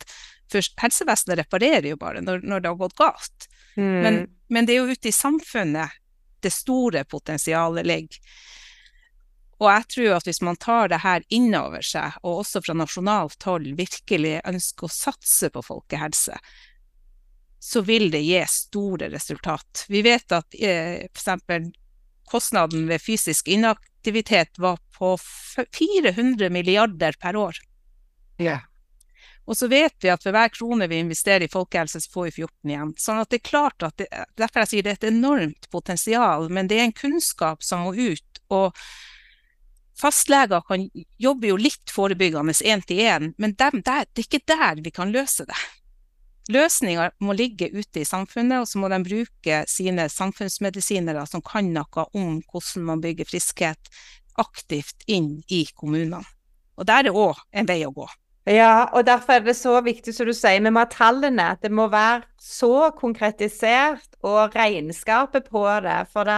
For helsevesenet reparerer jo bare når det har gått galt. Men det jo ute i samfunnet det store potensialet ligger. Og jeg tror at hvis man tar det her innover seg, og også fra nasjonalt hold virkelig ønsker å satse på folkehelse, så vil det gi store resultat. Vi vet at for eksempel kostnaden ved fysisk inaktivitet var på 400 milliarder per år. Ja. Og så vet vi at for hver krone vi investerer i folkehelse, så får vi 14 igjen. Sånn at det klart at derfor jeg sier det et enormt potensial, men det en kunnskap som må ut, og fastleger jobber jo litt forebyggende 1-til-1, men det ikke der vi kan løse det. Løsninger må ligge ute i samfunnet, og så må de bruke sine samfunnsmedisinere som kan noe om hvordan man bygger friskhet aktivt inn i kommunene. Og der også en vei å gå. Ja, og derfor det så viktig, som du sier, med tallene, at det må være så konkretisert og regnskapet på det, for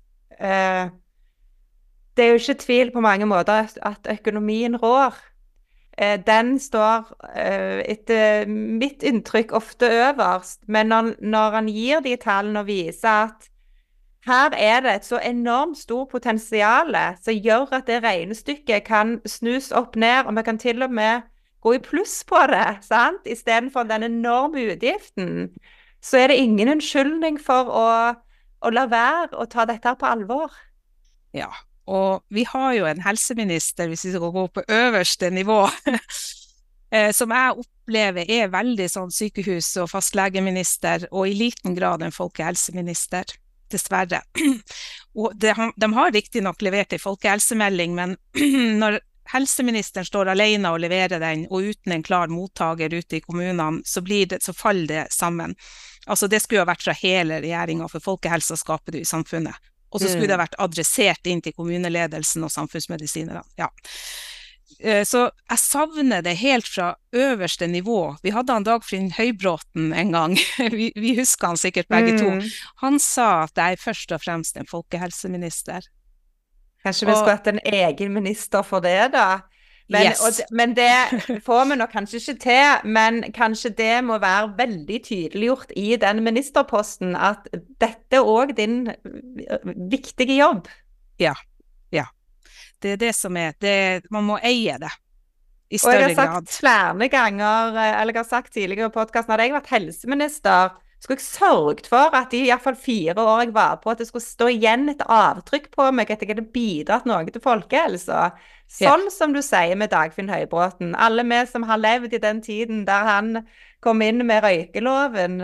det jo ikke tvil på mange måter at økonomien rår. Den står etter mitt inntrykk ofte øverst, men når han gir de tallene og viser at her det et så enormt stort potensial som gjør at det regnestykket kan snus opp ned, og vi kan til og med gå i pluss på det, sant? I stedet for den enorme utgiften, så det ingen unnskyldning for å la være å ta dette på alvor. Ja, og vi har jo en helseminister, hvis vi skal gå på øverste nivå, som jeg opplever veldig sånn sykehus- og fastlegeminister, og i liten grad en folkehelseminister, dessverre. Og de har riktig nok levert en folkehelsemelding, men når helseministeren står alene og leverer den, og uten en klar mottager ute i kommunene, så faller det sammen. Altså det skulle ha vært fra hele regjeringen, for folkehelsa skaper det i samfunnet. Og så skulle det ha vært adressert inn til kommuneledelsen og samfunnsmedisinerne. Ja. Så jeg savner det helt fra øverste nivå. Vi hadde han Dagfinn Høybråten en gang, vi husker han sikkert begge to. Han sa at jeg først og fremst en folkehelseminister. Kanskje vi skulle hatt en egen minister for det da? Men det får vi nok kanskje ikke til, men kanskje det må være veldig tydeliggjort i den ministerposten, at dette også din viktige jobb. Ja. Det det som man må eie det i større grad. Og jeg har sagt flere ganger, eller jeg har sagt tidligere i podcasten, hadde jeg vært helseminister, skulle jeg sørget for at i hvert fall 4 år jeg var på, at det skulle stå igjen et avtrykk på meg, at jeg hadde bidratt noe til folkehelse. Sånn som du sier med Dagfinn Høybråten. Alle vi som har levd i den tiden der han kom inn med røykeloven,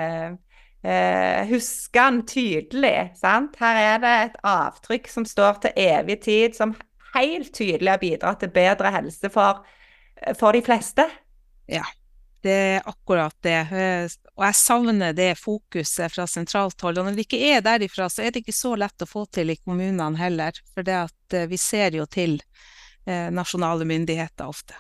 husker han tydelig, sant? Her det et avtrykk som står til evig tid, som helt tydelig har bidratt til bedre helse for de fleste. Ja. Det akkurat det, og jeg savner det fokuset fra sentralt hold, og når det ikke derifra, så det ikke så lett å få til i kommunene heller, for det at vi ser jo til nasjonale myndigheter ofte.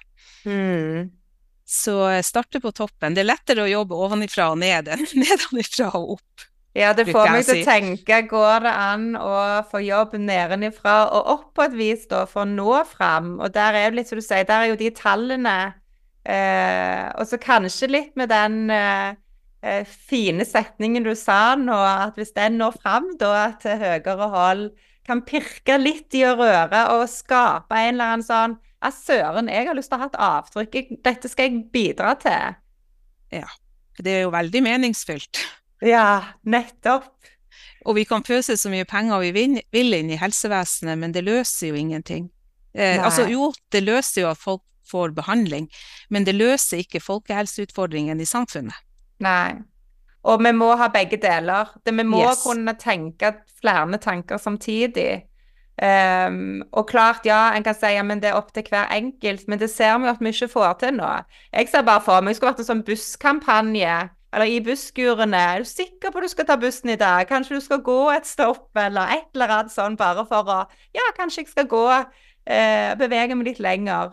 Så starte på toppen, det lettere å jobbe ovenifra og ned, nedenifra og opp. Ja, det får meg til å tenke, går det an å få jobb nedenifra og opp på et vis da, for å nå frem, og der det litt som du sier, der jo de tallene, og så kanskje litt med den fine setningen du sa nå, at hvis den når frem da, til høyere hold, kan pirke litt i å røre og skape en eller annen sånn, søren, jeg har lyst til å ha et avtrykk, dette skal jeg bidra til. Ja, for det jo veldig meningsfylt. Ja, nettopp. Og vi kan pøse så mye penger vi vil inn i helsevesenet, men det løser jo ingenting. Altså jo, det løser jo at folk får behandling, men det løser ikke folkehelseutfordringen i samfunnet. Nei, og vi må ha begge deler. Vi må kunne tenke flere tanker samtidig. Og klart, ja, en kan si, ja, men det opp til hver enkelt, men det ser vi at vi ikke får til nå. Jeg ser bare for meg, det skulle vært en sånn busskampanje, eller i busskurene, du sikker på at du skal ta bussen i dag? Kanskje du skal gå et stopp, eller et eller annet sånn, bare for å, ja, kanskje jeg skal gå, bevege meg litt lenger.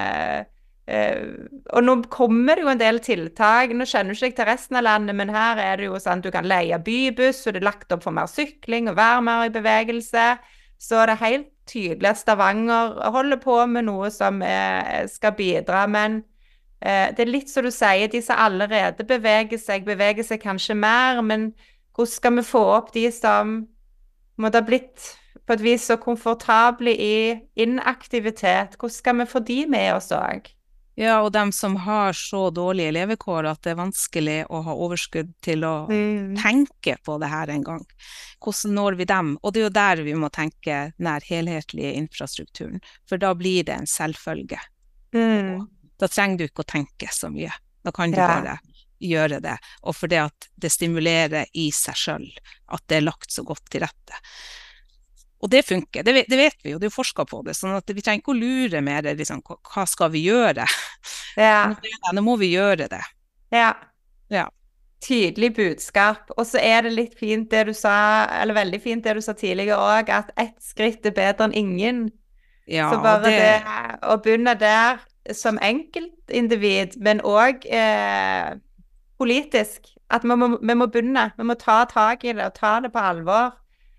Og nå kommer det jo en del tiltak, nå kjenner du ikke til resten av landet, men her det jo sånn, du kan leie bybuss, og det lagt opp for mer sykling, og være mer i bevegelse, så det helt tydelig at Stavanger holder på med noe som skal bidra, men Det litt som du sier, de som allerede beveger seg kanskje mer, men hvordan skal vi få opp de som måtte ha blitt på et vis så komfortable i inaktivitet? Hvordan skal vi få de med oss også? Ja, og dem som har så dårlige levekår at det er vanskelig å ha overskudd til å tenke på det her en gang. Hvordan når vi dem? Og det er jo der vi må tenke den helhetlige infrastrukturen, for da blir det en selvfølge. Da trenger du ikke å tenke så mye. Da kan du bare gjøre det, og for det at det stimulerer i seg selv, at det er lagt så godt til rette. Og det funker, det vet vi jo, det er jo forsket på det, sånn at vi trenger ikke å lure mer, liksom, hva skal vi gjøre? Nå må vi gjøre det. Ja. Tydelig budskap, og så det litt fint det du sa, eller veldig fint det du sa tidligere også, at ett skritt er bedre enn ingen. Ja, så bare det å begynne der som enkeltindivid, men også politisk, at vi må begynne, vi må ta tag i det og ta det på alvor.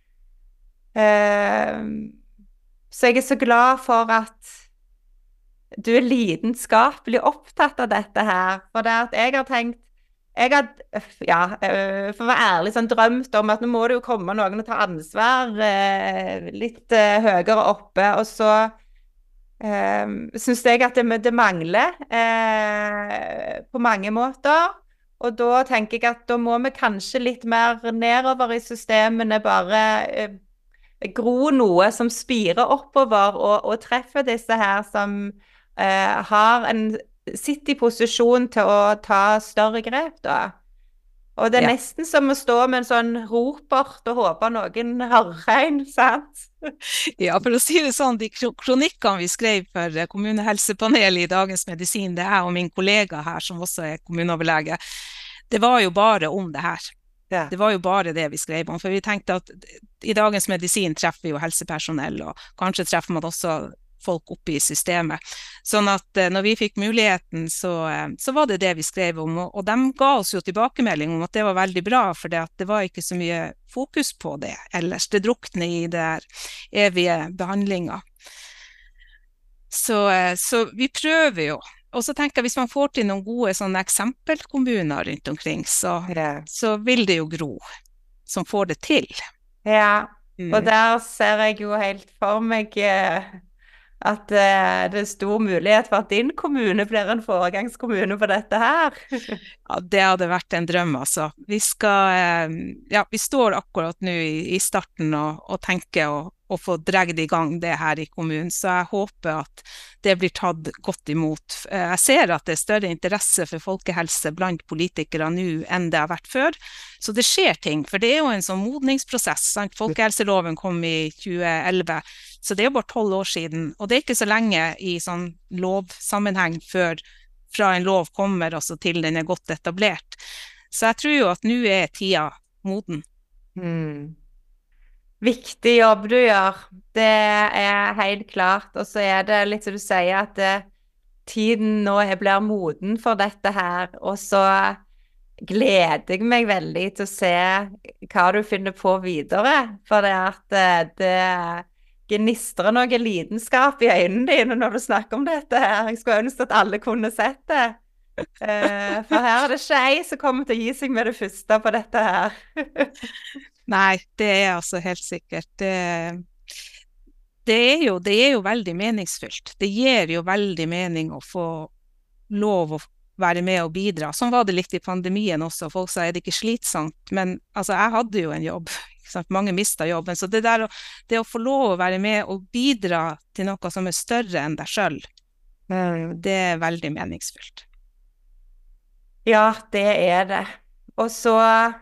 Så jeg så glad for at du lidenskapelig opptatt av dette her, for det at jeg har tenkt, for å være ærlig, sånn drømt om at nå må det jo komme noen og ta ansvar litt høyere oppe, og så synes jeg at det mangler på mange måter, og da tenker jeg at da må vi kanskje litt mer nedover i systemene, bare gro noe som spirer oppover og treffer disse her som sitter i posisjon til å ta større grep da. Og det nesten som å stå med en sånn ropert og håpe noen hører en, sant? Ja, for å si det sånn, de kronikkene vi skrev for kommunehelsepanelet i Dagens Medisin, det og min kollega her, som også kommuneoverlege, det var jo bare om det her. Det var jo bare det vi skrev om, for vi tenkte at i Dagens Medisin treffer vi jo helsepersonell, og kanskje treffer man også folk oppe i systemet. Sånn at når vi fikk muligheten, så var det vi skrev om, og de ga oss jo tilbakemelding om at det var veldig bra, for det var ikke så mye fokus på det ellers. Det drukner i det evige behandlinger. Så vi prøver jo. Og så tenker jeg, hvis man får til noen gode sånne eksempelkommuner rundt omkring, så vil det jo gro, som får det til. Ja, og der ser jeg jo helt for meg at det stor mulighet for at din kommune blir en foregangskommune på dette her. Ja, det hadde vært en drøm, altså. Vi står akkurat nå i starten og tenker å få dreget i gang det her i kommunen, så jeg håper at det blir tatt godt imot. Jeg ser at det større interesse for folkehelse blant politikere nå enn det har vært før, så det skjer ting, for det jo en sånn modningsprosess, sant? Folkehelseloven kom i 2011, så det jo bare 12 år siden, og det ikke så lenge i sånn lovsammenheng før fra en lov kommer også til den godt etablert. Så jeg tror jo at nå tida moden. Viktig jobb du gjør, det helt klart, og så det litt som du sier at tiden nå blir moden for dette her, og så gleder jeg meg veldig til å se hva du finner på videre, for det at det gnistrer noe lidenskap i øynene dine når du snakker om dette her. Jeg skulle ønske at alle kunne sett det. For her det ikke ei som kommer til å gi seg med det første på dette her. Nei, det altså helt sikkert. Det jo veldig meningsfylt. Det gir jo veldig mening å få lov å være med og bidra. Sånn var det litt i pandemien også. Folk sa, det ikke slitsomt? Men altså, jeg hadde jo en jobb. Mange mistet jobben. Så det å få lov å være med og bidra til noe som større enn deg selv, det veldig meningsfylt. Ja, det det. Og så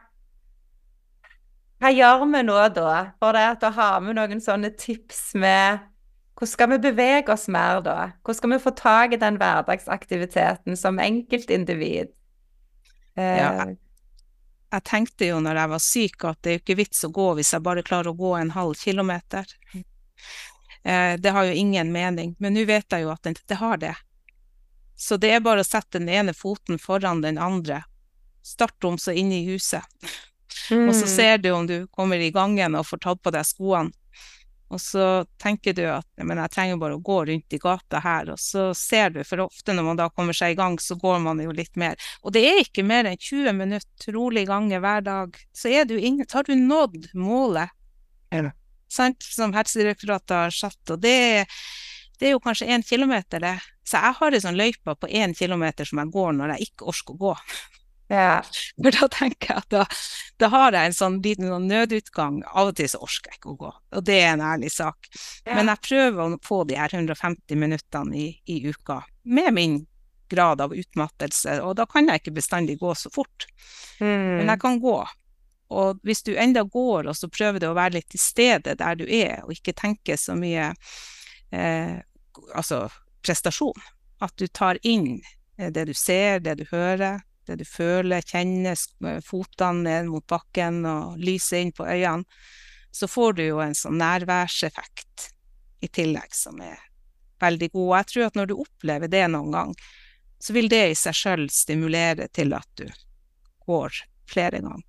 hva gjør vi nå da? For det at da har vi noen sånne tips med hvordan skal vi bevege oss mer da? Hvordan skal vi få tag i den hverdagsaktiviteten som enkeltindivid? Ja, jeg tenkte jo når jeg var syk at det jo ikke vits å gå hvis jeg bare klarer å gå en halv kilometer. Det har jo ingen mening, men nå vet jeg jo at det har det. Så det bare å sette den ene foten foran den andre. Start om så inne i huset. Og så ser du om du kommer i gangen og får tatt på deg skoene. Og så tenker du at jeg trenger bare å gå rundt i gata her, og så ser du, for ofte når man da kommer seg i gang, så går man jo litt mer. Og det er ikke mer enn 20 minutter rolig gange hver dag, så er du inne, så har du nådd målet, sant, som Helsedirektoratet har satt, og det er jo kanskje 1 kilometer det. Så jeg har en sånn løype på 1 kilometer som jeg går når jeg ikke orsker å gå. Ja. For da tenker jeg at da har jeg en sånn liten nødutgang. Av og til så orsker jeg ikke å gå, og det er en ærlig sak. Ja. Men jeg prøver å få de her 150 minuttene i uka, med min grad av utmattelse, og da kan jeg ikke bestandig gå så fort. Men jeg kan gå. Og hvis du enda går, og så prøver du å være litt til stede der du er, og ikke tenke så mye altså prestasjon, at du tar inn det du ser, det du hører, det du føler, kjenner fotene ned mot bakken og lyset inn på øynene, så får du jo en sånn nærværseffekt i tillegg som er veldig god. Jeg tror at når du opplever det noen gang, så vil det i seg selv stimulere til at du går flere ganger.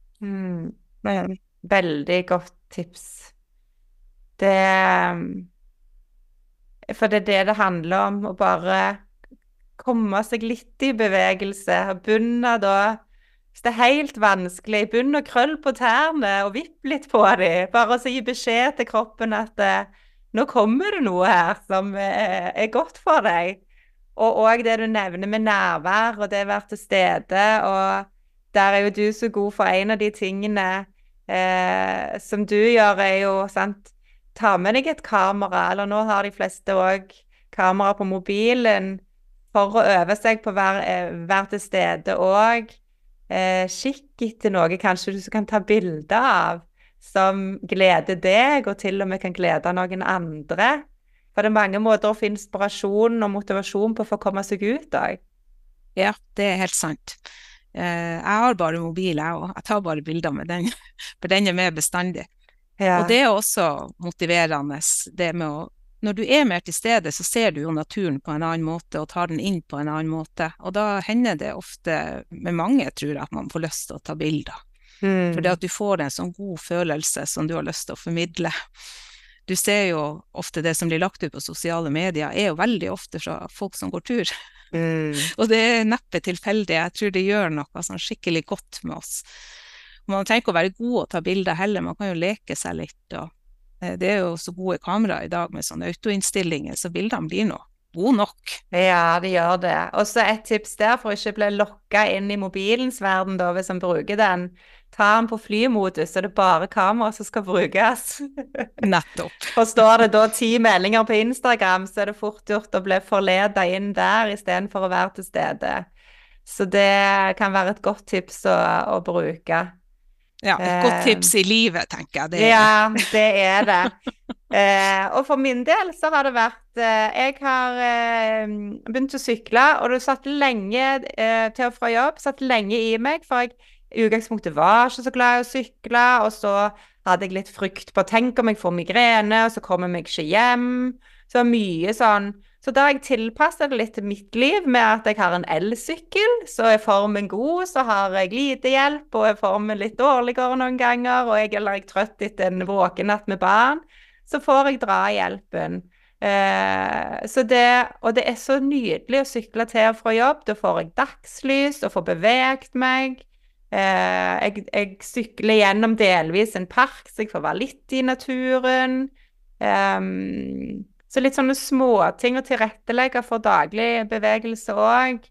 Veldig godt tips. For det er det handler om, å bare komme seg litt i bevegelse, og begynne da, hvis det er helt vanskelig, begynne å krølle på tærne og vippe litt på dem, bare så gi beskjed til kroppen at nå kommer det noe her som er godt for deg. Og også det du nevner med nærvær, og det å være til stede, og der er jo du så god for en av de tingene som du gjør, er jo, sant, ta med deg et kamera, eller nå har de fleste også kamera på mobilen, for å øve seg på å være til stede, og kikk etter noe kanskje du kan ta bilder av, som gleder deg, og til og med kan glede noen andre. For det er mange måter å få inspirasjon og motivasjon på for å komme seg ut av. Ja, det er helt sant. Jeg har bare mobil, og jeg tar bare bilder med den, for den er med bestandig. Ja. Og det er også motiverende, det med å, når du er mer til stede, så ser du jo naturen på en annen måte, og tar den inn på en annen måte. Og da hender det ofte, med mange tror jeg, at man får lyst til å ta bilder. For det at du får en sånn god følelse som du har lyst til å formidle. Du ser jo ofte det som blir lagt ut på sosiale medier, er jo veldig ofte fra folk som går tur. Og det er neppe tilfeldig. Jeg tror det gjør noe sånn skikkelig godt med oss. Man trenger ikke å være god å ta bilder heller, man kan jo leke seg litt, og det er jo så gode kameraer i dag med sånne autoinnstillinger, så bildene blir nå gode nok. Ja, det gjør det. Og så et tips der, for å ikke bli lokket inn i mobilens verden da, hvis man bruker den, ta den på flymodus, så det er bare kamera som skal brukes. Nettopp. Og står det da 10 meldinger på Instagram, så er det fort gjort å bli forledet inn der, i stedet for å være til stede. Så det kan være et godt tips å bruke. Ja, et godt tips i livet, tenker jeg. Ja, det er det. Og for min del så har det vært, jeg har begynt å sykle, og det satt lenge til og fra jobb, satt lenge i meg, for jeg i utgangspunktet var ikke så glad i å sykle, og så hadde jeg litt frykt på å tenke om jeg får migrene, og så kommer jeg ikke hjem, så mye sånn. Så da har jeg tilpasset det litt til mitt liv med at jeg har en elsykkel, så er formen god, så har jeg lite hjelp, og er formen litt dårligere noen ganger, og jeg er trøtt etter en våkenatt med barn, så får jeg drahjelpen. Og det er så nydelig å sykle til og fra jobb, da får jeg dagslys og får beveget meg. Jeg sykler gjennom delvis en park, så jeg får være litt i naturen. Så litt sånne små ting å tilrettelegge for daglig bevegelse også,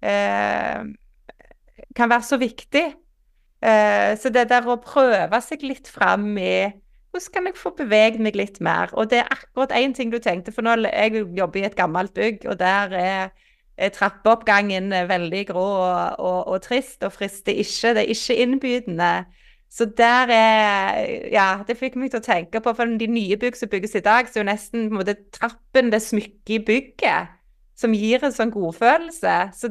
kan være så viktig. Så det der å prøve seg litt frem i, hvordan kan jeg få beveget meg litt mer? Og det er akkurat en ting du tenkte, for nå jeg jobber i et gammelt bygg, og der er trappeoppgangen veldig grå og trist, og frister ikke, det er ikke innbydende. Så der ja, det fikk meg til å tenke på, for de nye bygg som bygges i dag, så er jo nesten på en måte trappen det smykket i bygget, som gir en sånn godfølelse. Så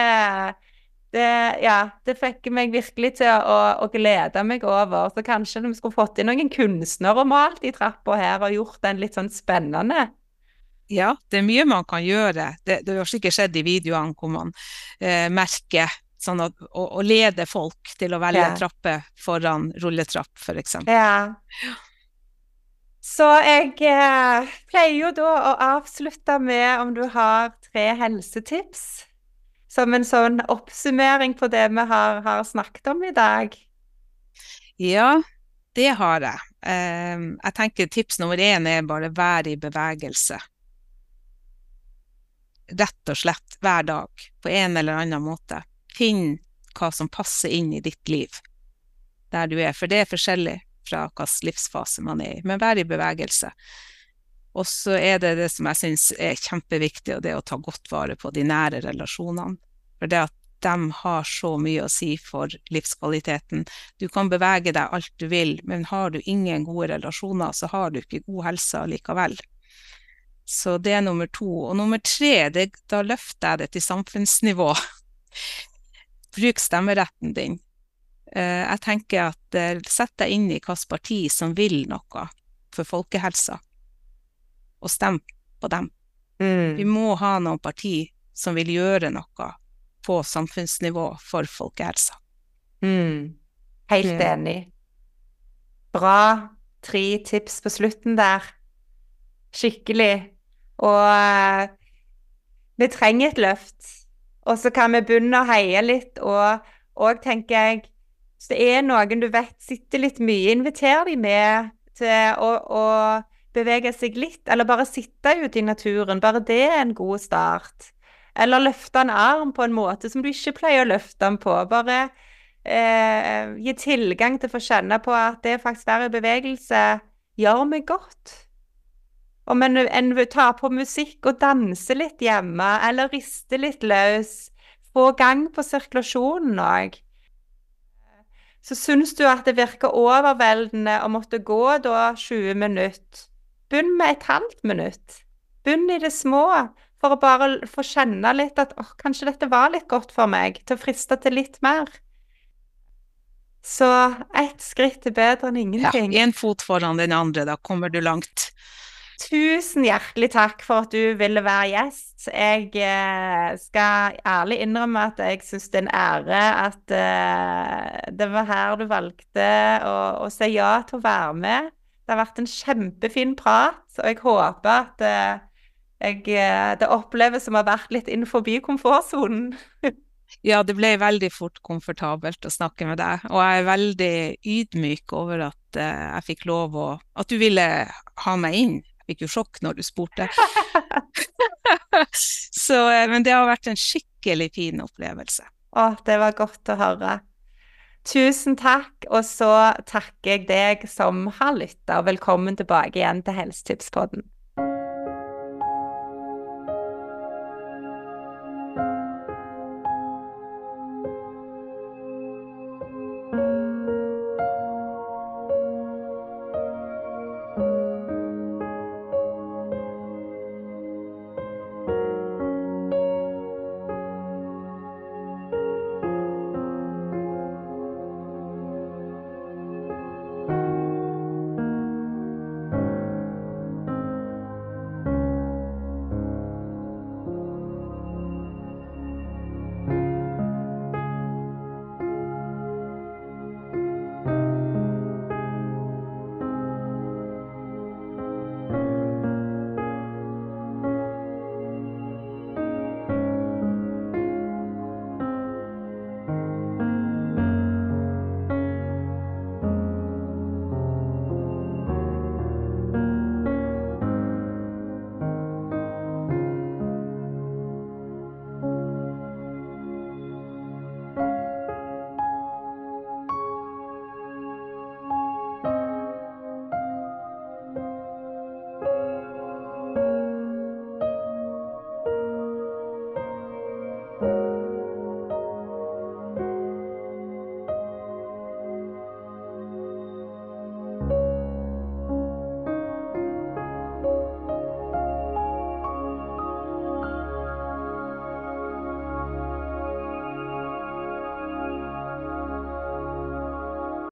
ja, det fikk meg virkelig til å glede meg over. Så kanskje vi skulle fått inn noen kunstnere og malt i trappa her, og gjort den litt sånn spennende. Ja, det er mye man kan gjøre. Det har sikkert skjedd i videoene hvor man merker sånn at, og lede folk til å velge trapper foran rulletrapp, for eksempel. Ja. Så jeg pleier jo da å avslutte med om du har 3 helsetips, som en sånn oppsummering på det vi har snakket om i dag. Ja, det har jeg. Jeg tenker tips nummer 1 er bare være i bevegelse. Rett og slett hver dag, på en eller annen måte. Finn hva som passer inn i ditt liv, der du er, for det er forskjellig fra hvilken livsfase man er i, men vær i bevegelse. Og så er det som jeg synes er kjempeviktig, og det er å ta godt vare på de nære relasjonene, for det at de har så mye å si for livskvaliteten. Du kan bevege deg alt du vil, men har du ingen gode relasjoner, så har du ikke god helse likevel. Så det er nummer 2. Og nummer 3, da løfter jeg det til samfunnsnivå. Bruk stemmeretten din. Jeg tenker at sett deg inn i hvilket parti som vil noe for folkehelsa, og stem på dem. Vi må ha noen parti som vil gjøre noe på samfunnsnivå for folkehelsa. Helt enig. Bra 3 tips på slutten der. Skikkelig. Og vi trenger et løft. Og så kan vi begynne å heie litt, og tenker jeg, hvis det er noen du vet sitter litt mye, inviter de med til å bevege seg litt, eller bare sitte ute i naturen. Bare det er en god start. Eller løfte en arm på en måte som du ikke pleier å løfte den på. Bare gi tilgang til å få kjenne på at det faktisk være i bevegelse gjør meg godt. Om en vil ta på musikk og danse litt hjemme, eller riste litt løs, få gang på sirkulasjonen også. Så synes du at det virker overveldende å måtte gå da 20 minutter. Begynn med et halvt minutt. Begynn i det små, for å bare få kjenne litt at kanskje dette var litt godt for meg, til å friste til litt mer. Så ett skritt er bedre enn ingenting. Ja, en fot foran den andre, da kommer du langt. Tusen hjertelig takk for at du ville være gjest. Jeg skal ærlig innrømme at jeg synes det er en ære at det var her du valgte å si ja til å være med. Det har vært en kjempefin prat, og jeg håper at det oppleves som har vært litt innenfor komfortsonen. Ja, det ble veldig fort komfortabelt å snakke med deg, og jeg er veldig ydmyk over at jeg fikk lov at du ville ha meg inn. Jeg fikk jo sjokk når du spurte. Så, men det har vært en skikkelig fin opplevelse. Det var godt å høre. Tusen takk, og så takker jeg deg som har lyttet, og velkommen tilbake igjen til Helsetipspodden.